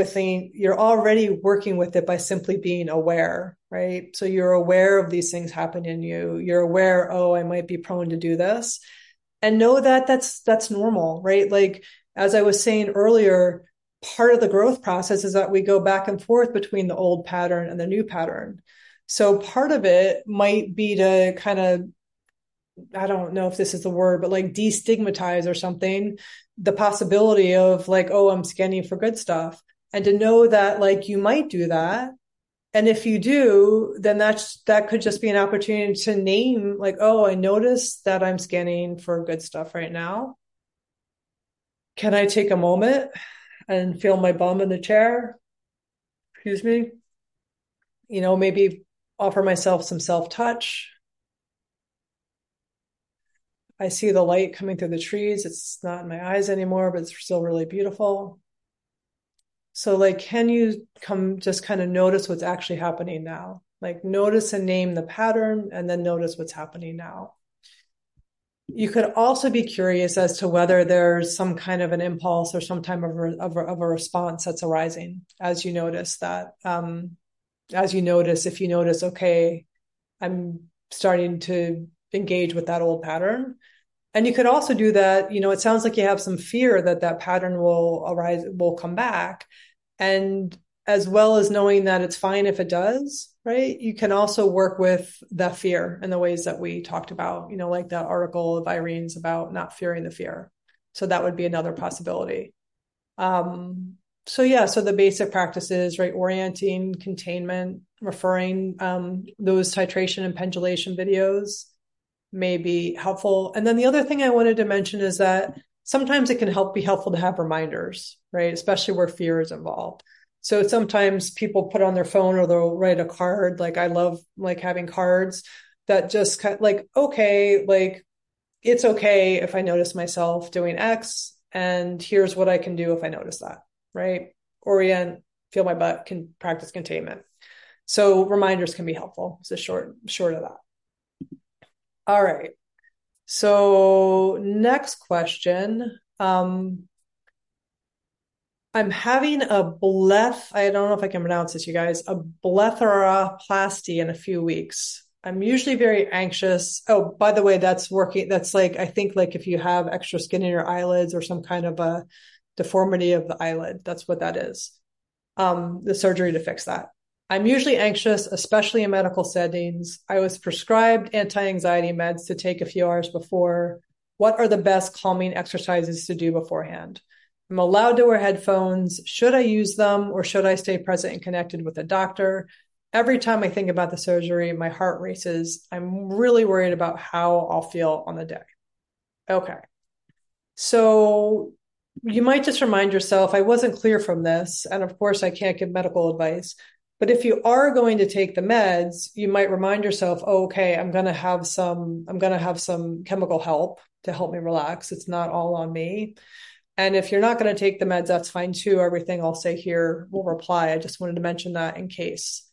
with it by simply being aware, right? So you're aware of these things happening in you. You're aware, oh, I might be prone to do this. And know that that's normal, right? Like, as I was saying earlier, part of the growth process is that we go back and forth between the old pattern and the new pattern. So part of it might be to kind of, I don't know if this is the word, but like destigmatize or something, the possibility of like, oh, I'm scanning for good stuff. And to know that like you might do that. And if you do, then that could just be an opportunity to name like, oh, I noticed that I'm scanning for good stuff right now. Can I take a moment and feel my bum in the chair? Excuse me. Maybe offer myself some self-touch. I see the light coming through the trees. It's not in my eyes anymore, but it's still really beautiful. So like, can you just kind of notice what's actually happening now? Like notice and name the pattern and then notice what's happening now. You could also be curious as to whether there's some kind of an impulse or some type of a response that's arising as you notice that. If you notice, okay, I'm starting to engage with that old pattern. And you could also do that. It sounds like you have some fear that pattern will arise, will come back. And as well as knowing that it's fine if it does, right? You can also work with that fear in the ways that we talked about, like that article of Irene's about not fearing the fear. So that would be another possibility. So the basic practices, right? Orienting, containment, referring, those titration and pendulation videos may be helpful. And then the other thing I wanted to mention is that sometimes it can be helpful to have reminders, right? Especially where fear is involved. So sometimes people put on their phone or they'll write a card. Like I love like having cards that just kind of like, okay, like it's okay if I notice myself doing X and here's what I can do if I notice that, right? Orient, feel my butt, can practice containment. So reminders can be helpful. It's a short of that. All right. So next question. I'm having I don't know if I can pronounce this, you guys, a blepharoplasty in a few weeks. I'm usually very anxious. Oh, by the way, that's working. That's like, I think like if you have extra skin in your eyelids or some kind of a deformity of the eyelid, that's what that is. The surgery to fix that. I'm usually anxious, especially in medical settings. I was prescribed anti-anxiety meds to take a few hours before. What are the best calming exercises to do beforehand? I'm allowed to wear headphones. Should I use them or should I stay present and connected with a doctor? Every time I think about the surgery, my heart races. I'm really worried about how I'll feel on the day. Okay. So you might just remind yourself, I wasn't clear from this. And of course, I can't give medical advice. But if you are going to take the meds, you might remind yourself, oh, okay, I'm going to have some chemical help to help me relax. It's not all on me. And if you're not going to take the meds, that's fine too. Everything I'll say here will reply. I just wanted to mention that in case.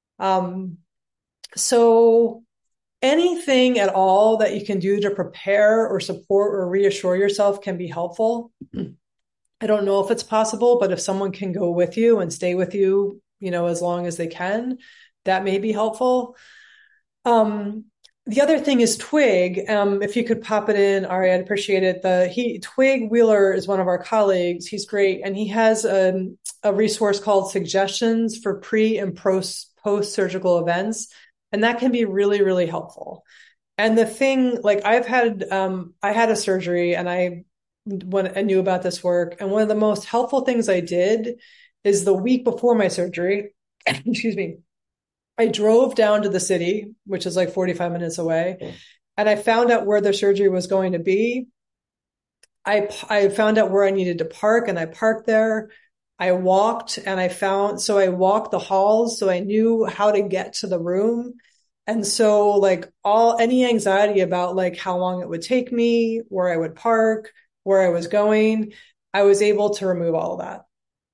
So anything at all that you can do to prepare or support or reassure yourself can be helpful. I don't know if it's possible, but if someone can go with you and stay with you, as long as they can, that may be helpful. The other thing is Twig. If you could pop it in, Ari, I'd appreciate it. Twig Wheeler is one of our colleagues. He's great. And he has a resource called Suggestions for Pre and Post-Surgical Events. And that can be really, really helpful. And the thing, like I had a surgery and when I knew about this work. And one of the most helpful things I did is the week before my surgery, excuse me, I drove down to the city, which is like 45 minutes away, and I found out where the surgery was going to be. I found out where I needed to park and I parked there. I walked I walked the halls so I knew how to get to the room. And so like any anxiety about like how long it would take me, where I would park, where I was going, I was able to remove all of that.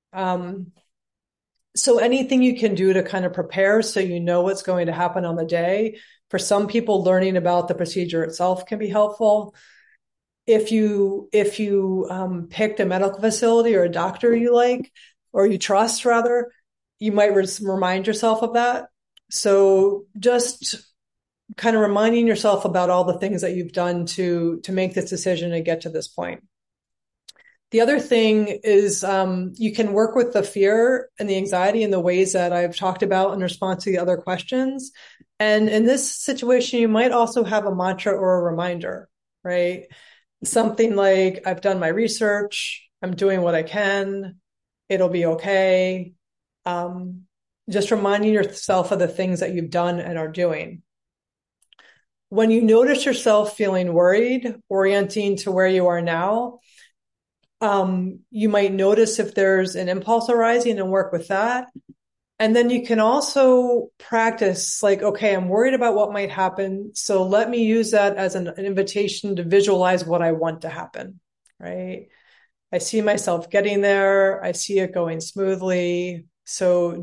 So anything you can do to kind of prepare so you know what's going to happen on the day. For some people, learning about the procedure itself can be helpful. If you picked a medical facility or a doctor you like, or you trust rather, you might remind yourself of that. So just kind of reminding yourself about all the things that you've done to make this decision and get to this point. The other thing is you can work with the fear and the anxiety in the ways that I've talked about in response to the other questions. And in this situation, you might also have a mantra or a reminder, right? Something like, I've done my research, I'm doing what I can, it'll be okay. Just reminding yourself of the things that you've done and are doing. When you notice yourself feeling worried, orienting to where you are now, you might notice if there's an impulse arising and work with that. And then you can also practice like, okay, I'm worried about what might happen. So let me use that as an invitation to visualize what I want to happen, right? I see myself getting there. I see it going smoothly. So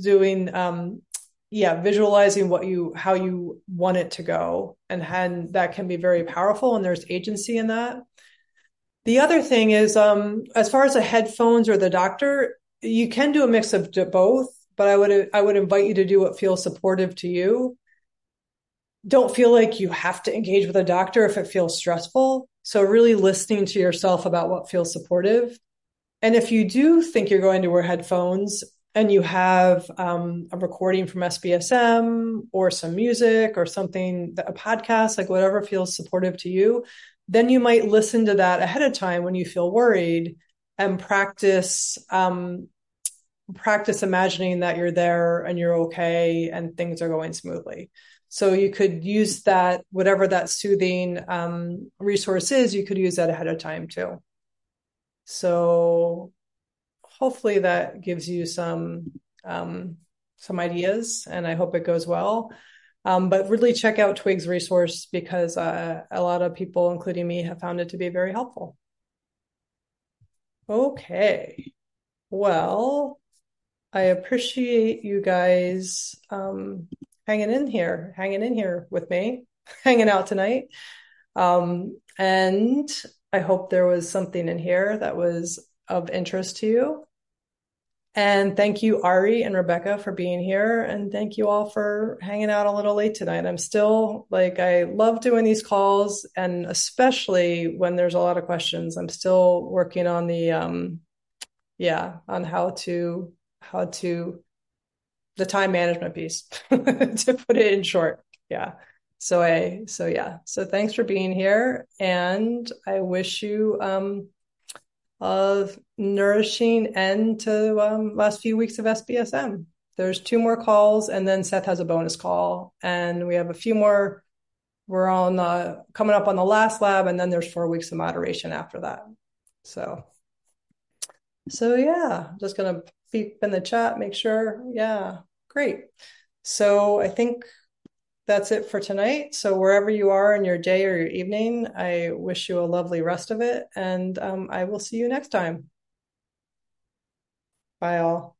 visualizing how you want it to go. And that can be very powerful. And there's agency in that. The other thing is, as far as the headphones or the doctor, you can do a mix of both, but I would invite you to do what feels supportive to you. Don't feel like you have to engage with a doctor if it feels stressful. So really listening to yourself about what feels supportive. And if you do think you're going to wear headphones and you have a recording from SBSM or some music or something, a podcast, like whatever feels supportive to you, then you might listen to that ahead of time when you feel worried and practice imagining that you're there and you're okay and things are going smoothly. So you could use that, whatever that soothing resource is, you could use that ahead of time too. So hopefully that gives you some ideas, and I hope it goes well. But really check out Twig's resource because a lot of people, including me, have found it to be very helpful. Okay. Well, I appreciate you guys hanging in here with me, hanging out tonight. And I hope there was something in here that was of interest to you. And thank you, Ari and Rebecca, for being here. And thank you all for hanging out a little late tonight. I love doing these calls, and especially when there's a lot of questions. I'm still working on on the time management piece, to put it in short. Yeah. So thanks for being here. And I wish you, a nourishing end to last few weeks of SBSM. There's 2 more calls, and then Seth has a bonus call, and we have a few more. We're on coming up on the last lab, and then there's 4 weeks of moderation after that. So yeah, I'm just gonna peep in the chat, make sure. Yeah, great. So I think that's it for tonight. So wherever you are in your day or your evening, I wish you a lovely rest of it, and I will see you next time. Bye all.